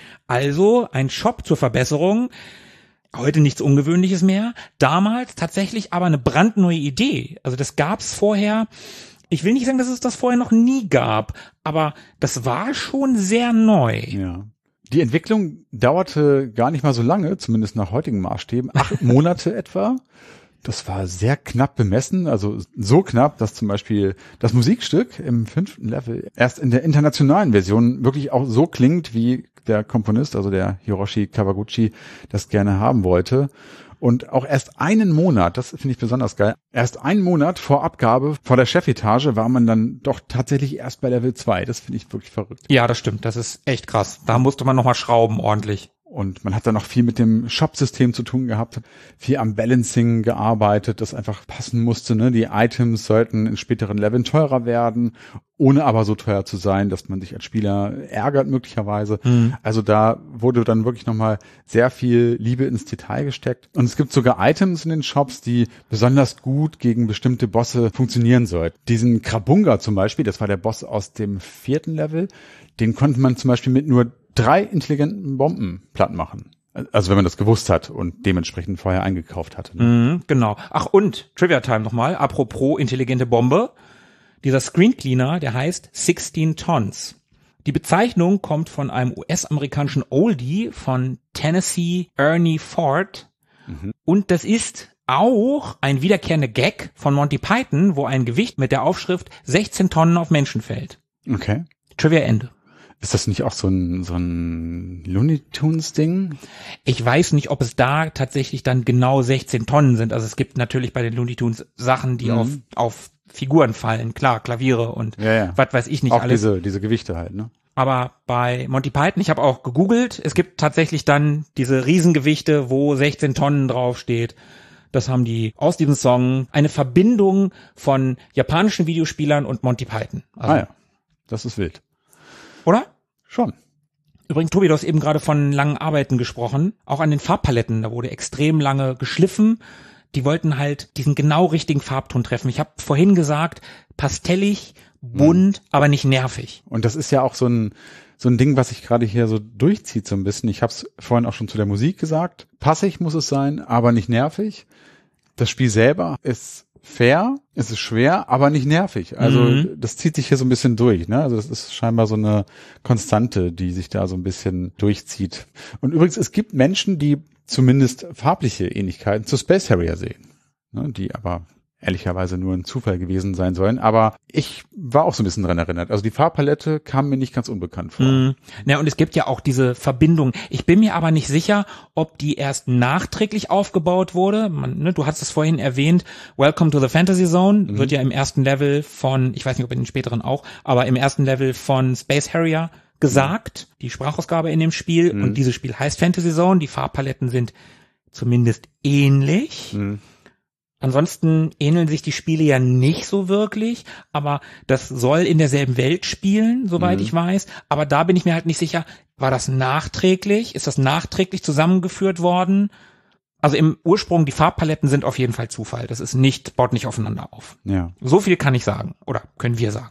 Also ein Shop zur Verbesserung. Heute nichts Ungewöhnliches mehr. Damals tatsächlich aber eine brandneue Idee. Also das gab's vorher. Ich will nicht sagen, dass es das vorher noch nie gab, aber das war schon sehr neu. Ja. Die Entwicklung dauerte gar nicht mal so lange, zumindest nach heutigen Maßstäben, acht Monate etwa. Das war sehr knapp bemessen, also so knapp, dass zum Beispiel das Musikstück im fünften Level erst in der internationalen Version wirklich auch so klingt, wie der Komponist, also der Hiroshi Kawaguchi, das gerne haben wollte. Und auch erst einen Monat, das finde ich besonders geil, erst einen Monat vor Abgabe vor der Chefetage war man dann doch tatsächlich erst bei Level zwei. Das finde ich wirklich verrückt. Ja, das stimmt. Das ist echt krass. Da musste man nochmal schrauben ordentlich. Und man hat dann noch viel mit dem Shop-System zu tun gehabt, viel am Balancing gearbeitet, das einfach passen musste. Ne? Die Items sollten in späteren Leveln teurer werden, ohne aber so teuer zu sein, dass man sich als Spieler ärgert möglicherweise. Mhm. Also da wurde dann wirklich nochmal sehr viel Liebe ins Detail gesteckt. Und es gibt sogar Items in den Shops, die besonders gut gegen bestimmte Bosse funktionieren sollten. Diesen Krabunga zum Beispiel, das war der Boss aus dem vierten Level, den konnte man zum Beispiel mit nur drei intelligenten Bomben platt machen. Also wenn man das gewusst hat und dementsprechend vorher eingekauft hatte. Ne? Mhm, genau. Ach und, Trivia Time nochmal, apropos intelligente Bombe. Dieser Screen Cleaner, der heißt sixteen Tons. Die Bezeichnung kommt von einem U S-amerikanischen Oldie von Tennessee Ernie Ford. Mhm. Und das ist auch ein wiederkehrender Gag von Monty Python, wo ein Gewicht mit der Aufschrift sechzehn Tonnen auf Menschen fällt. Okay. Trivia Ende. Ist das nicht auch so ein, so ein Looney Tunes Ding? Ich weiß nicht, ob es da tatsächlich dann genau sechzehn Tonnen sind. Also es gibt natürlich bei den Looney Tunes Sachen, die Mhm. auf, auf Figuren fallen. Klar, Klaviere und Ja, ja. was weiß ich nicht Auch alles. diese, diese Gewichte halt, ne? Aber bei Monty Python, ich habe auch gegoogelt, es gibt tatsächlich dann diese Riesengewichte, wo sechzehn Tonnen draufsteht. Das haben die aus diesem Song eine Verbindung von japanischen Videospielern und Monty Python. Also, Ah ja, das ist wild. Oder? Schon. Übrigens, Tobi, du hast eben gerade von langen Arbeiten gesprochen. Auch an den Farbpaletten, da wurde extrem lange geschliffen. Die wollten halt diesen genau richtigen Farbton treffen. Ich habe vorhin gesagt, pastellig, bunt, mhm. aber nicht nervig. Und das ist ja auch so ein so ein Ding, was sich gerade hier so durchzieht so ein bisschen. Ich habe es vorhin auch schon zu der Musik gesagt. Passig muss es sein, aber nicht nervig. Das Spiel selber ist fair, es ist schwer, aber nicht nervig. Also Mhm. das zieht sich hier so ein bisschen durch. Ne? Also das ist scheinbar so eine Konstante, die sich da so ein bisschen durchzieht. Und übrigens, es gibt Menschen, die zumindest farbliche Ähnlichkeiten zu Space Harrier sehen, ne? Die aber ehrlicherweise nur ein Zufall gewesen sein sollen. Aber ich war auch so ein bisschen dran erinnert. Also die Farbpalette kam mir nicht ganz unbekannt vor. Mhm. Na, und es gibt ja auch diese Verbindung. Ich bin mir aber nicht sicher, ob die erst nachträglich aufgebaut wurde. Man, ne, du hast es vorhin erwähnt, Welcome to the Fantasy Zone Mhm. wird ja im ersten Level von, ich weiß nicht, ob in den späteren auch, aber im ersten Level von Space Harrier gesagt, die Sprachausgabe in dem Spiel. Mhm. Und dieses Spiel heißt Fantasy Zone. Die Farbpaletten sind zumindest ähnlich. Mhm. Ansonsten ähneln sich die Spiele ja nicht so wirklich, aber das soll in derselben Welt spielen, soweit Mhm. ich weiß. Aber da bin ich mir halt nicht sicher, war das nachträglich? Ist das nachträglich zusammengeführt worden? Also im Ursprung, die Farbpaletten sind auf jeden Fall Zufall. Das ist nicht, baut nicht aufeinander auf. Ja. So viel kann ich sagen. Oder können wir sagen.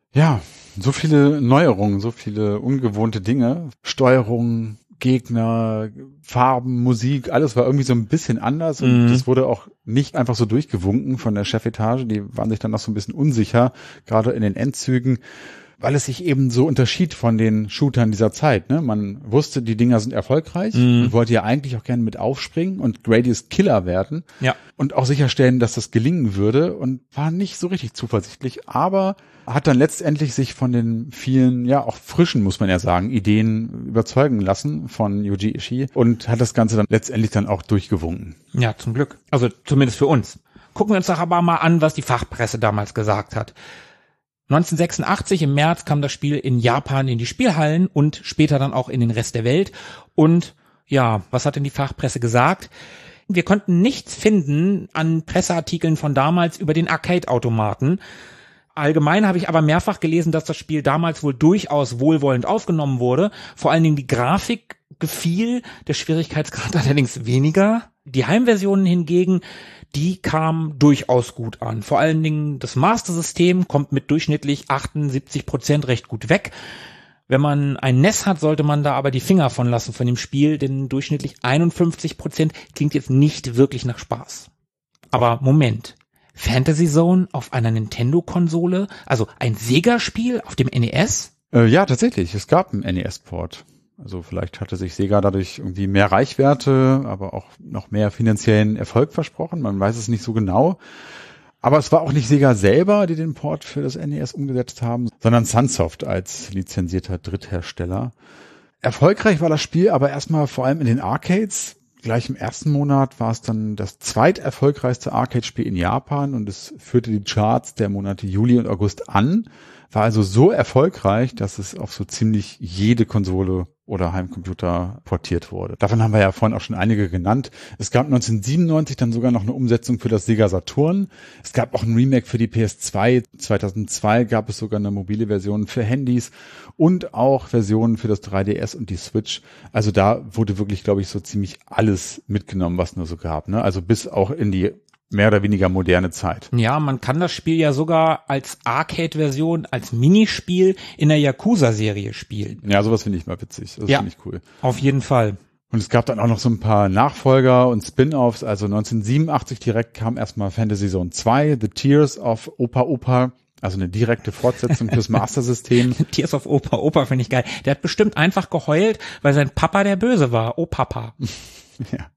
Ja, so viele Neuerungen, so viele ungewohnte Dinge. Steuerung, Gegner, Farben, Musik, alles war irgendwie so ein bisschen anders und Mhm. das wurde auch nicht einfach so durchgewunken von der Chefetage. Die waren sich dann noch so ein bisschen unsicher, gerade in den Endzügen, weil es sich eben so unterschied von den Shootern dieser Zeit. Ne? Man wusste, die Dinger sind erfolgreich Mhm. und wollte ja eigentlich auch gerne mit aufspringen und Gradius Killer werden Ja. und auch sicherstellen, dass das gelingen würde und war nicht so richtig zuversichtlich, aber hat dann letztendlich sich von den vielen, ja auch frischen, muss man ja sagen, Ideen überzeugen lassen von Yuji Ishii und hat das Ganze dann letztendlich dann auch durchgewunken. Ja, zum Glück. Also zumindest für uns. Gucken wir uns doch aber mal an, was die Fachpresse damals gesagt hat. neunzehnhundertsechsundachtzig im März kam das Spiel in Japan in die Spielhallen und später dann auch in den Rest der Welt. Und ja, was hat denn die Fachpresse gesagt? Wir konnten nichts finden an Presseartikeln von damals über den Arcade-Automaten. Allgemein habe ich aber mehrfach gelesen, dass das Spiel damals wohl durchaus wohlwollend aufgenommen wurde. Vor allen Dingen die Grafik gefiel, der Schwierigkeitsgrad allerdings weniger. Die Heimversionen hingegen, die kamen durchaus gut an. Vor allen Dingen das Master-System kommt mit durchschnittlich achtundsiebzig Prozent recht gut weg. Wenn man ein N E S hat, sollte man da aber die Finger von lassen von dem Spiel, denn durchschnittlich einundfünfzig Prozent klingt jetzt nicht wirklich nach Spaß. Aber Moment. Fantasy Zone auf einer Nintendo-Konsole? Also ein Sega-Spiel auf dem N E S? Äh, ja, tatsächlich. Es gab einen N E S-Port. Also vielleicht hatte sich Sega dadurch irgendwie mehr Reichweite, aber auch noch mehr finanziellen Erfolg versprochen. Man weiß es nicht so genau. Aber es war auch nicht Sega selber, die den Port für das N E S umgesetzt haben, sondern Sunsoft als lizenzierter Dritthersteller. Erfolgreich war das Spiel aber erstmal vor allem in den Arcades. Gleich im ersten Monat war es dann das zweiterfolgreichste Arcade-Spiel in Japan und es führte die Charts der Monate Juli und August an. War also so erfolgreich, dass es auf so ziemlich jede Konsole oder Heimcomputer portiert wurde. Davon haben wir ja vorhin auch schon einige genannt. Es gab neunzehnhundertsiebenundneunzig dann sogar noch eine Umsetzung für das Sega Saturn. Es gab auch ein Remake für die P S zwei. zweitausendzwei gab es sogar eine mobile Version für Handys und auch Versionen für das drei D S und die Switch. Also da wurde wirklich, glaube ich, so ziemlich alles mitgenommen, was nur so gab. Ne? Also bis auch in die mehr oder weniger moderne Zeit. Ja, man kann das Spiel ja sogar als Arcade-Version, als Minispiel in der Yakuza-Serie spielen. Ja, sowas finde ich mal witzig. Das Ja. finde ich cool. Auf jeden Fall. Und es gab dann auch noch so ein paar Nachfolger und Spin-offs. Also neunzehnhundertsiebenundachtzig direkt kam erstmal Fantasy Zone zwei, The Tears of Opa Opa, also eine direkte Fortsetzung fürs Master-System. Tears of Opa Opa finde ich geil. Der hat bestimmt einfach geheult, weil sein Papa der Böse war. Oh Papa. Ja.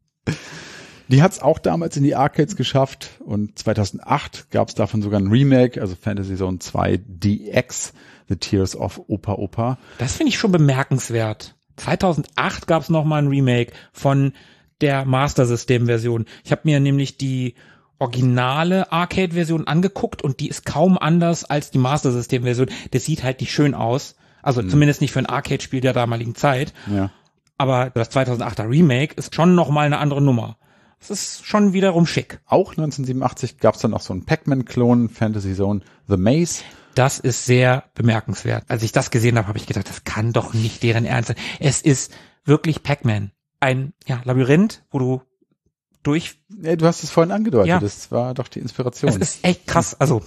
Die hat's auch damals in die Arcades geschafft und zweitausendacht gab's davon sogar ein Remake, also Fantasy Zone zwei D X, The Tears of Opa Opa. Das finde ich schon bemerkenswert. zweitausendacht gab es nochmal ein Remake von der Master System Version. Ich habe mir nämlich die originale Arcade-Version angeguckt und die ist kaum anders als die Master System Version. Das sieht halt nicht schön aus. Also Mhm. zumindest nicht für ein Arcade-Spiel der damaligen Zeit. Ja. Aber das zweitausendachter Remake ist schon nochmal eine andere Nummer. Es ist schon wiederum schick. Auch neunzehnhundertsiebenundachtzig gab's dann auch so einen Pac-Man-Klon, Fantasy Zone The Maze. Das ist sehr bemerkenswert. Als ich das gesehen habe, habe ich gedacht, das kann doch nicht deren Ernst sein. Es ist wirklich Pac-Man. Ein ja, Labyrinth, wo du durch... Ja, du hast es vorhin angedeutet, Ja. das war doch die Inspiration. Es ist echt krass. Also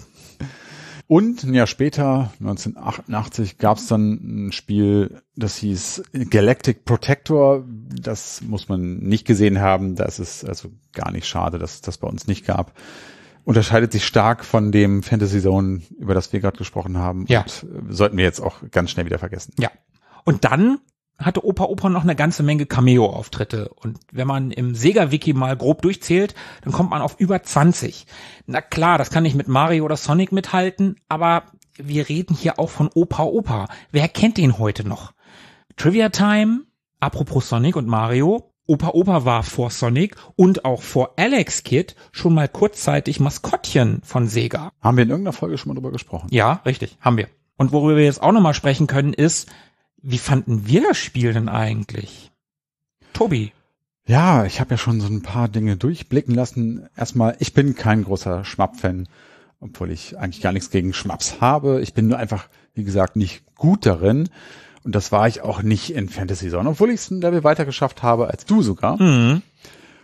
Und ein Jahr später, neunzehnhundertachtundachtzig, gab's dann ein Spiel, das hieß Galactic Protector. Das muss man nicht gesehen haben. Das ist also gar nicht schade, dass es das bei uns nicht gab. Unterscheidet sich stark von dem Fantasy Zone, über das wir gerade gesprochen haben. Ja. Und äh, sollten wir jetzt auch ganz schnell wieder vergessen. ja. Und dann hatte Opa Opa noch eine ganze Menge Cameo-Auftritte. Und wenn man im Sega-Wiki mal grob durchzählt, dann kommt man auf über zwanzig. Na klar, das kann nicht mit Mario oder Sonic mithalten, aber wir reden hier auch von Opa Opa. Wer kennt den heute noch? Trivia Time, apropos Sonic und Mario. Opa Opa war vor Sonic und auch vor Alex Kidd schon mal kurzzeitig Maskottchen von Sega. Haben wir in irgendeiner Folge schon mal drüber gesprochen? Ja, richtig, haben wir. Und worüber wir jetzt auch nochmal sprechen können, ist, wie fanden wir das Spiel denn eigentlich? Tobi. Ja, ich habe ja schon so ein paar Dinge durchblicken lassen. Erstmal, ich bin kein großer Schmapp-Fan, obwohl ich eigentlich gar nichts gegen Schmaps habe. Ich bin nur einfach, wie gesagt, nicht gut darin. Und das war ich auch nicht in Fantasy Zone, obwohl ich es ein Level weiter geschafft habe als du sogar. Mhm.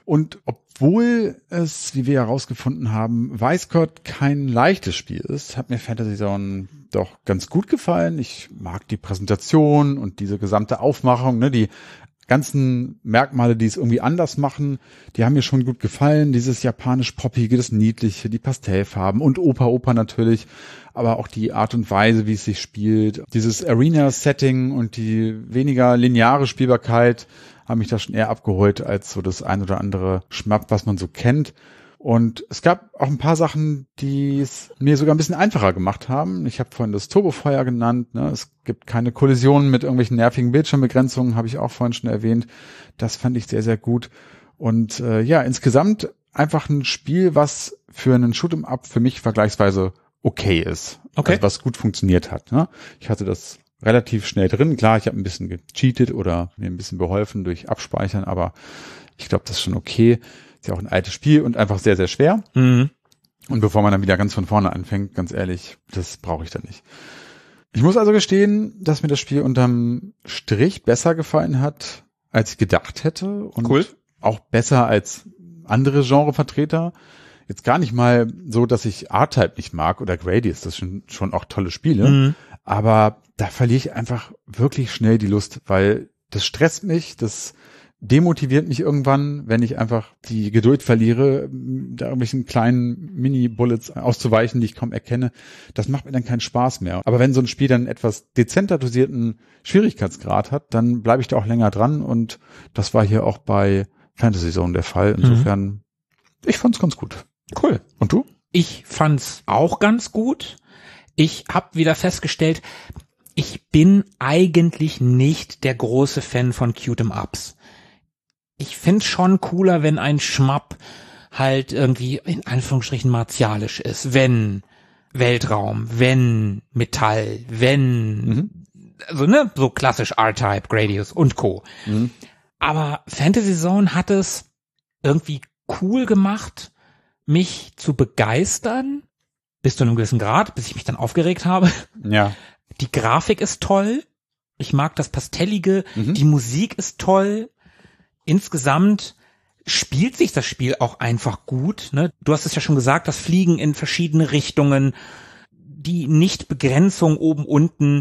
Und obwohl es, wie wir herausgefunden haben, weiß Gott kein leichtes Spiel ist, hat mir Fantasy Zone doch ganz gut gefallen. Ich mag die Präsentation und diese gesamte Aufmachung, ne, die ganzen Merkmale, die es irgendwie anders machen, die haben mir schon gut gefallen. Dieses japanisch-poppige, das Niedliche, die Pastellfarben und Opa-Opa natürlich, aber auch die Art und Weise, wie es sich spielt. Dieses Arena-Setting und die weniger lineare Spielbarkeit haben mich da schon eher abgeholt als so das ein oder andere Schmapp, was man so kennt. Und es gab auch ein paar Sachen, die es mir sogar ein bisschen einfacher gemacht haben. Ich habe vorhin das Turbofeuer genannt. Ne? Es gibt keine Kollisionen mit irgendwelchen nervigen Bildschirmbegrenzungen, habe ich auch vorhin schon erwähnt. Das fand ich sehr, sehr gut. Und äh, ja, insgesamt einfach ein Spiel, was für einen Shoot'em-up für mich vergleichsweise okay ist. Okay. Also was gut funktioniert hat. Ne? Ich hatte das relativ schnell drin. Klar, ich habe ein bisschen gecheatet oder mir ein bisschen beholfen durch Abspeichern, aber ich glaube, das ist schon okay. Ist ja auch ein altes Spiel und einfach sehr, sehr schwer. Mhm. Und bevor man dann wieder ganz von vorne anfängt, ganz ehrlich, das brauche ich dann nicht. Ich muss also gestehen, dass mir das Spiel unterm Strich besser gefallen hat, als ich gedacht hätte. Und cool. Auch besser als andere Genrevertreter. Jetzt gar nicht mal so, dass ich R-Type nicht mag oder Gradius, das sind schon auch tolle Spiele. Mhm. Aber da verliere ich einfach wirklich schnell die Lust, weil das stresst mich, das demotiviert mich irgendwann, wenn ich einfach die Geduld verliere, da irgendwelchen kleinen Mini-Bullets auszuweichen, die ich kaum erkenne. Das macht mir dann keinen Spaß mehr. Aber wenn so ein Spiel dann einen etwas dezenter dosierten Schwierigkeitsgrad hat, dann bleibe ich da auch länger dran und das war hier auch bei Fantasy Zone der Fall. Insofern, mhm. ich fand's ganz gut. Cool. Und du? Ich fand's auch ganz gut. Ich habe wieder festgestellt, ich bin eigentlich nicht der große Fan von Shoot'em-Ups. Ich find's schon cooler, wenn ein Schmapp halt irgendwie in Anführungsstrichen martialisch ist, wenn Weltraum, wenn Metall, wenn, mhm. also ne, so klassisch R-Type, Gradius und Co. Mhm. Aber Fantasy Zone hat es irgendwie cool gemacht, mich zu begeistern, bis zu einem gewissen Grad, bis ich mich dann aufgeregt habe. Ja. Die Grafik ist toll, ich mag das Pastellige, mhm. die Musik ist toll. Insgesamt spielt sich das Spiel auch einfach gut. Ne? Du hast es ja schon gesagt, das Fliegen in verschiedene Richtungen, die Nichtbegrenzung oben, unten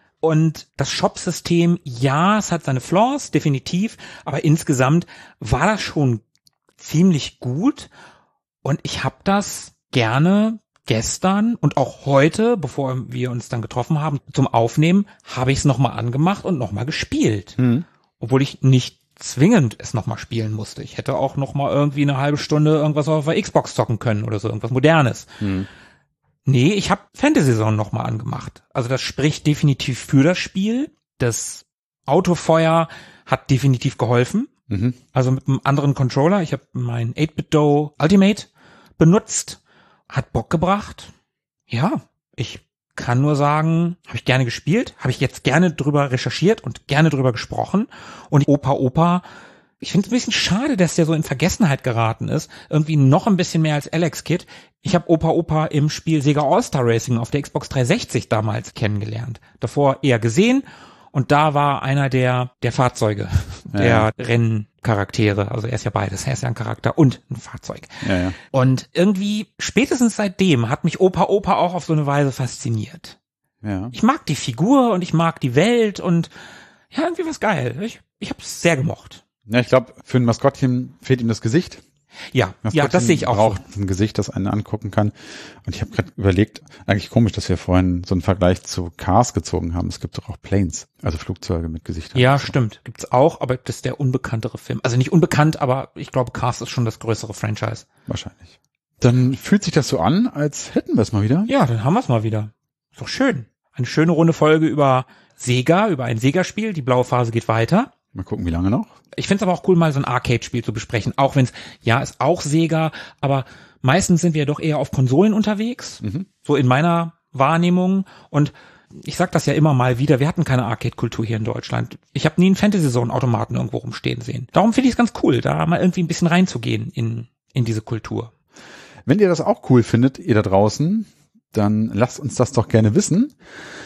und das Shop-System, ja, es hat seine Flaws, definitiv, aber insgesamt war das schon ziemlich gut und ich habe das gerne gestern und auch heute, bevor wir uns dann getroffen haben, zum Aufnehmen, habe ich es nochmal angemacht und nochmal gespielt. Mhm. Obwohl ich nicht zwingend es nochmal spielen musste. Ich hätte auch nochmal irgendwie eine halbe Stunde irgendwas auf der Xbox zocken können oder so, irgendwas Modernes. Hm. Nee, ich habe Fantasy Zone nochmal angemacht. Also das spricht definitiv für das Spiel. Das Autofeuer hat definitiv geholfen. Mhm. Also mit einem anderen Controller. Ich habe mein eight bit Do Ultimate benutzt. Hat Bock gebracht. Ja, ich kann nur sagen, habe ich gerne gespielt, habe ich jetzt gerne drüber recherchiert und gerne drüber gesprochen. Und Opa Opa, ich finde es ein bisschen schade, dass der so in Vergessenheit geraten ist. Irgendwie noch ein bisschen mehr als Alex Kidd. Ich habe Opa Opa im Spiel Sega All-Star Racing auf der Xbox dreihundertsechzig damals kennengelernt. Davor eher gesehen und da war einer der der Fahrzeuge, der ja. Renncharaktere. Also er ist ja beides, er ist ja ein Charakter und ein Fahrzeug. Ja, ja. Und irgendwie spätestens seitdem hat mich Opa Opa auch auf so eine Weise fasziniert. Ja. Ich mag die Figur und ich mag die Welt und ja, irgendwie was geil. Ich, ich habe es sehr gemocht. Ja, ich glaube, für ein Maskottchen fehlt ihm das Gesicht. Ja, ja, das sehe ich auch. Braucht so ein Gesicht, das einen angucken kann. Und ich habe gerade überlegt, eigentlich komisch, dass wir vorhin so einen Vergleich zu Cars gezogen haben. Es gibt doch auch Planes, also Flugzeuge mit Gesichtern. Ja, stimmt, gibt's auch, aber das ist der unbekanntere Film. Also nicht unbekannt, aber ich glaube, Cars ist schon das größere Franchise. Wahrscheinlich. Dann fühlt sich das so an, als hätten wir es mal wieder. Ja, dann haben wir es mal wieder. Ist doch schön. Eine schöne runde Folge über Sega, über ein Sega-Spiel. Die blaue Phase geht weiter. Mal gucken, wie lange noch. Ich finde es aber auch cool, mal so ein Arcade-Spiel zu besprechen, auch wenn es, ja, ist auch Sega, aber meistens sind wir ja doch eher auf Konsolen unterwegs, mhm. so in meiner Wahrnehmung. Und ich sag das ja immer mal wieder, wir hatten keine Arcade-Kultur hier in Deutschland. Ich habe nie einen Fantasy-Zone-Automaten irgendwo rumstehen sehen. Darum finde ich es ganz cool, da mal irgendwie ein bisschen reinzugehen in in diese Kultur. Wenn ihr das auch cool findet, ihr da draußen, dann lasst uns das doch gerne wissen.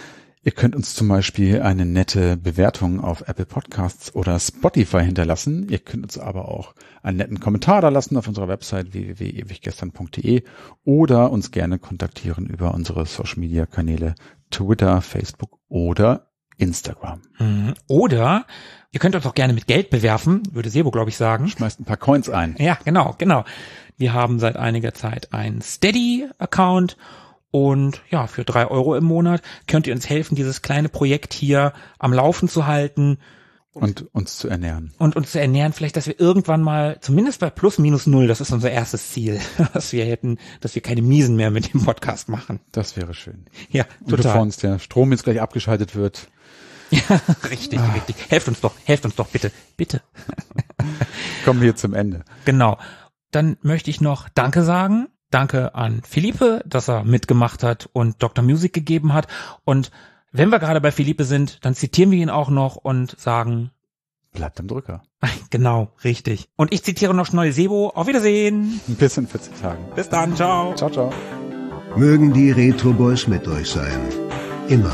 Ihr könnt uns zum Beispiel eine nette Bewertung auf Apple Podcasts oder Spotify hinterlassen. Ihr könnt uns aber auch einen netten Kommentar da lassen auf unserer Website w w w punkt ewiggestern punkt de oder uns gerne kontaktieren über unsere Social Media Kanäle Twitter, Facebook oder Instagram. Oder ihr könnt uns auch gerne mit Geld bewerfen, würde Sebo, glaube ich, sagen. Schmeißt ein paar Coins ein. Ja, genau, genau. Wir haben seit einiger Zeit einen Steady-Account und ja, für drei Euro im Monat könnt ihr uns helfen, dieses kleine Projekt hier am Laufen zu halten. Und uns zu ernähren. Und uns zu ernähren, vielleicht, dass wir irgendwann mal, zumindest bei plus minus null, das ist unser erstes Ziel, dass wir hätten, dass wir keine Miesen mehr mit dem Podcast machen. Das wäre schön. Ja, total. Und bevor uns der Strom jetzt gleich abgeschaltet wird. Ja, richtig, ah. richtig. Helft uns doch, helft uns doch bitte, bitte. Kommen wir zum Ende. Genau. Dann möchte ich noch Danke sagen. Danke an Philippe, dass er mitgemacht hat und Doktor Music gegeben hat. Und wenn wir gerade bei Philippe sind, dann zitieren wir ihn auch noch und sagen: Bleibt am Drücker. Genau, richtig. Und ich zitiere noch schnell Sebo. Auf Wiedersehen. Bis in vierzig Tagen. Bis dann, ciao. Ciao, ciao. Mögen die Retro Boys mit euch sein. Immer.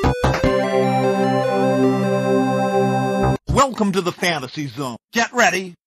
Welcome to the Fantasy Zone. Get ready.